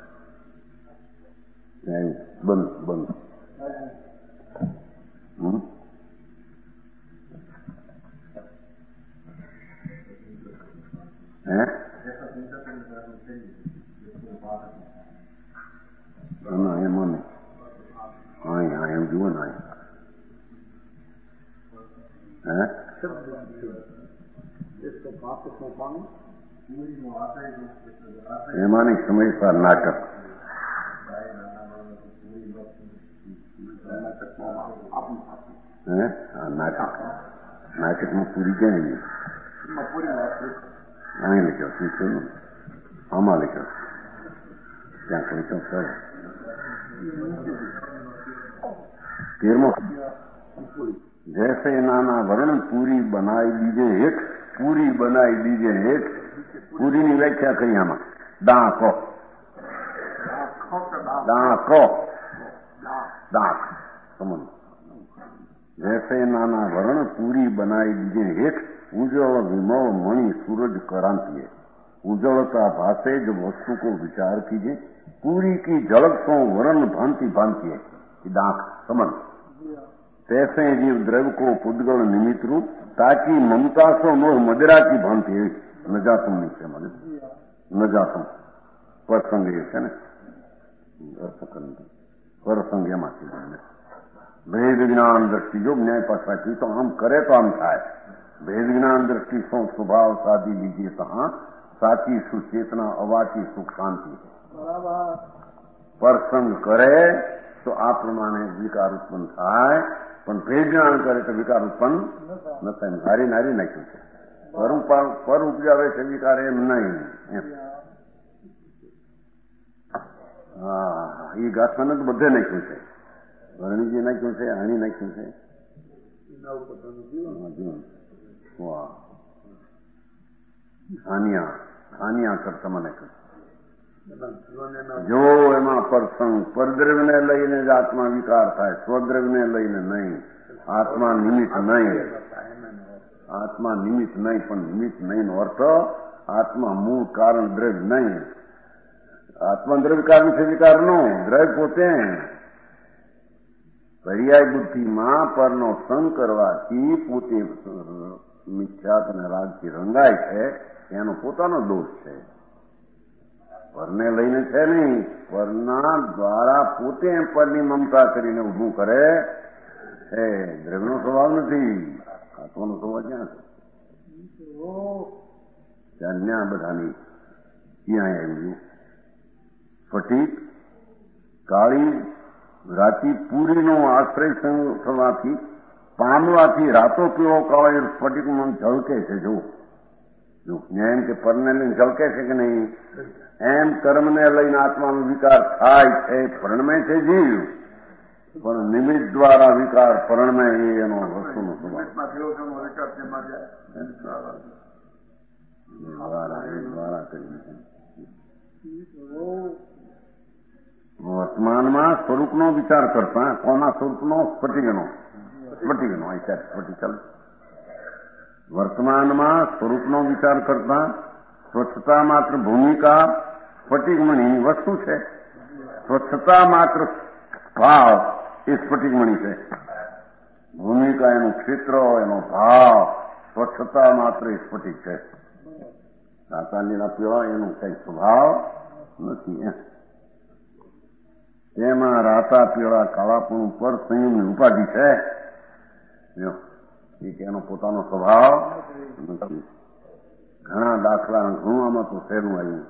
બંધ બંધ હમ હે ના એમાં નહીં. હા હા એમ જુઓ ને હે એમાં નહીં સમયસર નાટક હે હા નાટક નાટકમાં પૂરી ક્યાં નહીં અહીં લખ્યો શું છે આમાં લખ્યો ત્યાં લખ્યો સર તેરમો जैसे नाना वर्ण पूरी बनाई दीजे एक पूरी बनाई दीजे एक पूरी ની વ્યાખ્યા કરી આમાં ડાંકો ડાંકો ડાંક સમજ जैसे नाना वर्ण पूरी बनाई दीजे एक उज्जवल विमल मणि सूरज करांतिये उज्जवलता भाषे जब वस्तु को विचार कीजिए पूरी की झलक तो वर्ण भांति भांति है डांक समझ तैसे जीव द्रव्य को पुद्गल निमित्त रूप ताकि ममता सो मोह मदिरा की भांति न जातुम नीचे मने न जातुम परसंग है ने परसंग माथी भेद ज्ञान दृष्टि जो न्याय पासा की तो हम करे तो हम थाय भेद ज्ञान दृष्टि सो स्वभाव साधी लीजिए तो हाँ साची सुचेतना अवाची सुख शांति परसंग करे तो आ प्रमाणे विकार उत्पन्न थाय પણ ભેદ જ્ઞાન કરે તો વિકાર ઉત્પન્ન ન થાય. હારી નારી નાખ્યું છે પર પર ઉપજાવે છે વિકાર એમ નહીં. હા એ ગાથાને તો બધે નાખ્યું છે. વર્ણીજી નાખ્યું છે, હાણી નાખ્યું છે. હાનિયા હાનિયા કરતા નાખ્યું. જો એમાં પરસંગ પરદ્રવ્યને લઈને જ આત્મા વિકાર થાય, સ્વદ્રવ્યને લઈને નહીં. આત્મા નિમિત્ત નહીં, આત્મા નિમિત્ત નહીં, પણ નિમિત્ત નહીં નો અર્થ આત્મા મૂળ કારણ દ્રવ્ય નહીં. આત્મા દ્રવ્ય કારણ છે વિકાર નો દ્રવ્ય પોતે પર્યાય બુદ્ધિમાં પરનો સંગ કરવાથી પોતે મિથ્યાત અને રાગથી રંગાય છે, એનો પોતાનો દોષ છે. પરને લઈને છે નહીં, પરના દ્વારા પોતે પરની મમતા કરીને ઊભું કરે છે. દ્રવ્યનો સ્વભાવ નથી, આત્માનો સ્વભાવ ક્યાં છે? અન્ય બધાની ક્યાં આવ્યું? સ્ફટિક કાળી રાતી પૂરીનો આશ્રય થવાથી પામવાથી રાતો પીવો કાળો એ સ્ફટિક મન ઝળકે છે. જો એમ કે પરને લઈને ઝળકે છે કે નહીં, એમ કર્મને લઈને આત્માનો વિકાર થાય છે. પરણમે છે જીવ, પણ નિમિત્ત દ્વારા વિકાર પરણમે એ એનો વસ્તુનો સ્વભાવ. વર્તમાનમાં સ્વરૂપનો વિચાર કરતા, કોના સ્વરૂપનો? સ્ફટિકનો. સ્ફટિકનો સ્ફટિક ચાલે. વર્તમાનમાં સ્વરૂપનો વિચાર કરતા સ્વચ્છતા માત્ર ભૂમિકા સ્ફટિકમણી વસ્તુ છે. સ્વચ્છતા માત્ર ભાવ એ સ્ફટિકમણી છે. ભૂમિકા એનું ક્ષેત્ર, એનો ભાવ, સ્વચ્છતા માત્ર એ સ્ફટિક છે. સાતાલીના પીવા એનો કઈ સ્વભાવ નથી. તેમાં રાતા પીળા કાળાપણું પર સંયમની ઉપાધિ છે. એનો પોતાનો સ્વભાવ નથી. ઘણા દાખલા ઘણું આમાં તો શેરનું આવ્યું.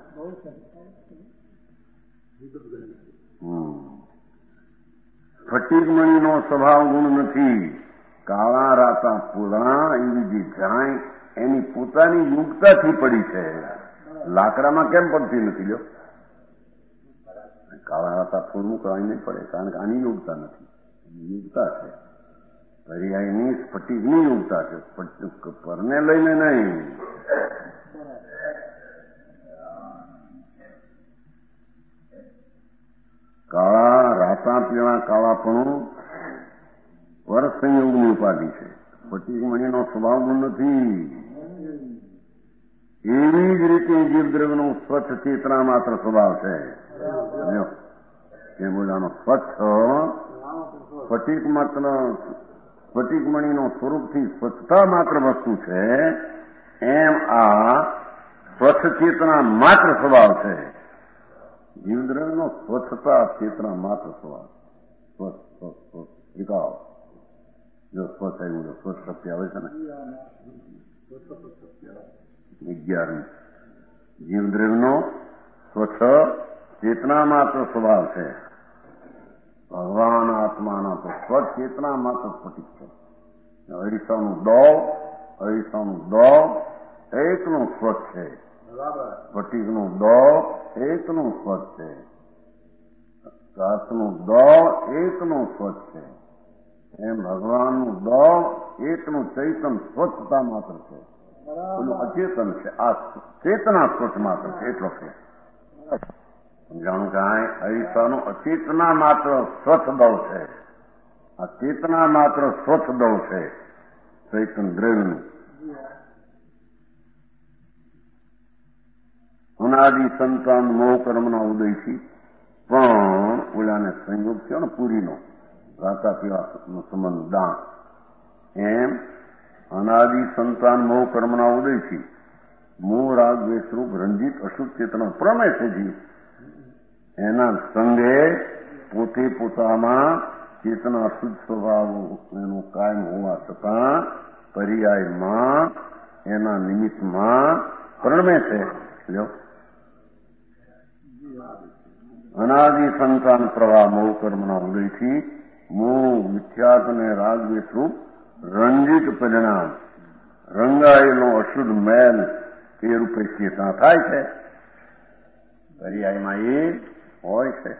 સ્ફટિકમણીનો સ્વભાવ ગુણ નથી. કાળા રાતા પૂળા એવી જે જાય એની પોતાની યુગતાથી પડી છે. લાકડામાં કેમ પડતી નથી? લ્યો, કાળા રાતા પૂળનું કઈ નહીં પડે, કારણ કે આની યોગતા નથી, યુગતા છે. પર્યાયની સ્ફટિકની યોગતા છે, પરને લઈને નહીં. કાળા રાતા પીળા કાળાપણું પર સંયોગની ઉપાધિ છે. સ્ફટિકમણીનો સ્વભાવ ગુણ નથી. એવી જ રીતે જીવદ્રવ્યનો સ્વચ્છ ચેતના માત્ર સ્વભાવ છે. કે બોલાનો સ્વચ્છ સ્ફટિક માત્ર સ્ફટિકમણીનો સ્વરૂપથી સ્વચ્છતા માત્ર વસ્તુ છે, એમ આ સ્વચ્છ ચેતના માત્ર સ્વભાવ છે. જીવદ્રવ્યનો સ્વચ્છતા ચેતના માત્ર સ્વભાવ. સ્વચ્છ સ્વચ્છ સ્વચ્છ વિકાવ. જો સ્વચ્છ આવ્યું તો સ્વચ્છ શક્તિ આવે છે ને. અગિયારમી જીવદ્રવ્યનો સ્વચ્છ ચેતના માત્ર સ્વભાવ છે. ભગવાન આત્માના તો સ્વચ્છ ચેતના માત્ર સ્ફટિક છે. અરીસાનું દોવ અરીસાનું દોવ એકનું સ્વચ્છ છે. સ્ફટિકનું દોવ એકનું સ્વચ્છ છે. કાચનું દોવ એકનું સ્વચ્છ છે. એમ ભગવાનનું દોવ એકનું ચૈતન સ્વચ્છતા માત્ર છે. પેલું અચેતન છે. આ ચેતના સ્વચ્છ માત્ર છે. એટલો છે. સમજાણું કે આ અરીસાનું અચેતના માત્ર સ્વચ્છ દળ છે. આ ચેતના માત્ર સ્વચ્છ દળ છે. ચૈતન દ્રવ્યનું અનાદિ સંતાન મોહ કર્મના ઉદયથી પણ ઓલાને સંયોગ થયો ને પૂરીનો રાતા પીવાનો સંબંધ દાન. એમ અનાદિ સંતાન મોહ કર્મના ઉદયથી મોહ રાગ દ્વેષરૂપ રંજિત અશુદ્ધ ચેતના પ્રમે છે જીવ. એના સંગે પોતે પોતામાં ચેતના શુદ્ધ સ્વભાવ એનું કાયમ હોવા છતાં પર્યાયમાં એના નિમિત્તમાં પ્રણમે છે. અનાદિ સંતાન પ્રવાહ મોહ કર્મના ઉદયથી મોહ મિથ્યાત અને રાગ દ્વેષરૂપ રંજિત પરિણામ રંગાયેલો અશુદ્ધ મેલ એ રૂપે ચેતના થાય છે. પર્યાયમાં એ હોય છે.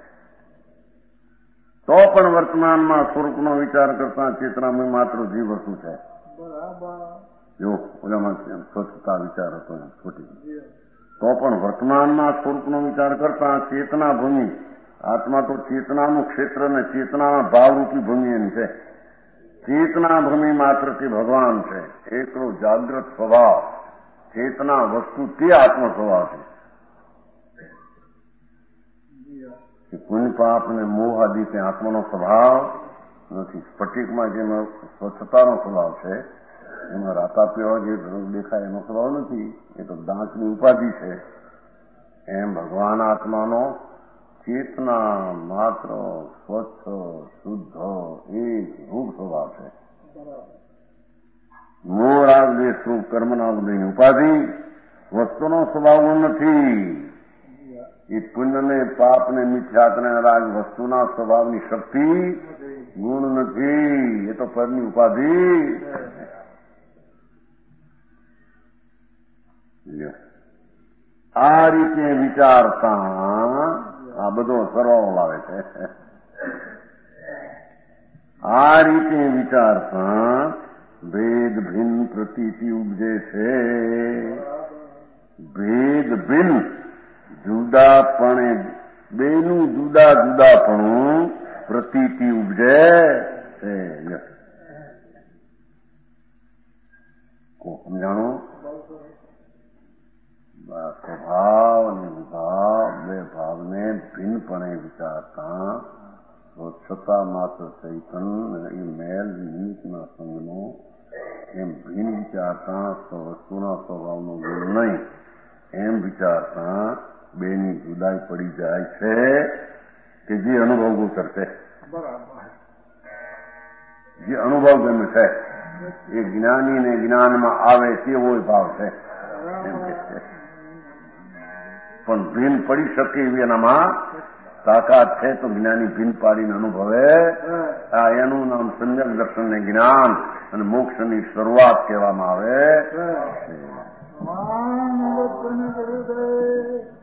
તો પણ વર્તમાનમાં સ્વરૂપનો વિચાર કરતા ચેતનામાં માત્ર જીવ વસ્તુ છે. જો ઓલામાં સ્વચ્છતા વિચાર હતો ખોટી. તો પણ વર્તમાનમાં સ્વરૂપનો વિચાર કરતા ચેતના ભૂમિ આત્મા તો ચેતનાનું ક્ષેત્ર ને ચેતનાના ભાવરૂપી ભૂમિ એની છે. ચેતના ભૂમિ માત્ર તે ભગવાન છે. એકલો જાગ્રત સ્વભાવ ચેતના વસ્તુ તે આત્મ સ્વભાવ છે. પુણ્ય પાપ અને મોહ આદિ તે આત્માનો સ્વભાવ નથી. સ્ફટિકમાં જેમાં સ્વચ્છતાનો સ્વભાવ છે એમાં રાતા પીવા જે દેખાય એનો સ્વભાવ નથી, એ તો દાંતની ઉપાધિ છે. એમ ભગવાન આત્માનો ચેતના માત્ર સ્વચ્છ શુદ્ધ એક રૂપ સ્વભાવ છે. મોહ રાગ દ્વેષ રૂપ કર્મના ઉદયની ઉપાધિ વસ્તુનો સ્વભાવ નથી. એ પુણ્યને પાપને મિથ્યાત્ને રાગ વસ્તુના સ્વભાવની શક્તિ ગુણ નથી. એ તો પરની ઉપાધિ. આ રીતે વિચારતા આ બધો સરવાળો લાવે છે. આ રીતે વિચારતા ભેદ ભિન્ન પ્રતીતિ ઉપજે છે. ભેદ ભિન્ન જુદાપણે બેનું જુદા જુદાપણું પ્રતીતિ ઉપજે છે. સમજાણો? સ્વભાવ અને વિભાવ બે ભાવને ભિન્નપણે વિચારતા સ્વચ્છતા માત્ર ચૈતન એ મેલ નિમિત્તના સંગનો એમ ભિન્ન વિચારતા વસ્તુના સ્વભાવનો ગુણ નહીં એમ વિચારતા બેની જુદાઈ પડી જાય છે કે જે અનુભવ ગોચર છે, જે અનુભવ ગમે છે એ જ્ઞાનીને જ્ઞાનમાં આવે તેવો ભાવ છે. એમ કે છે પણ ભીન પડી શકે એવી એનામાં તાકાત છે તો જ્ઞાની ભીન પાડીને અનુભવે. આ એનું નામ સમ્યક દર્શનને જ્ઞાન અને મોક્ષની શરૂઆત કહેવામાં આવે.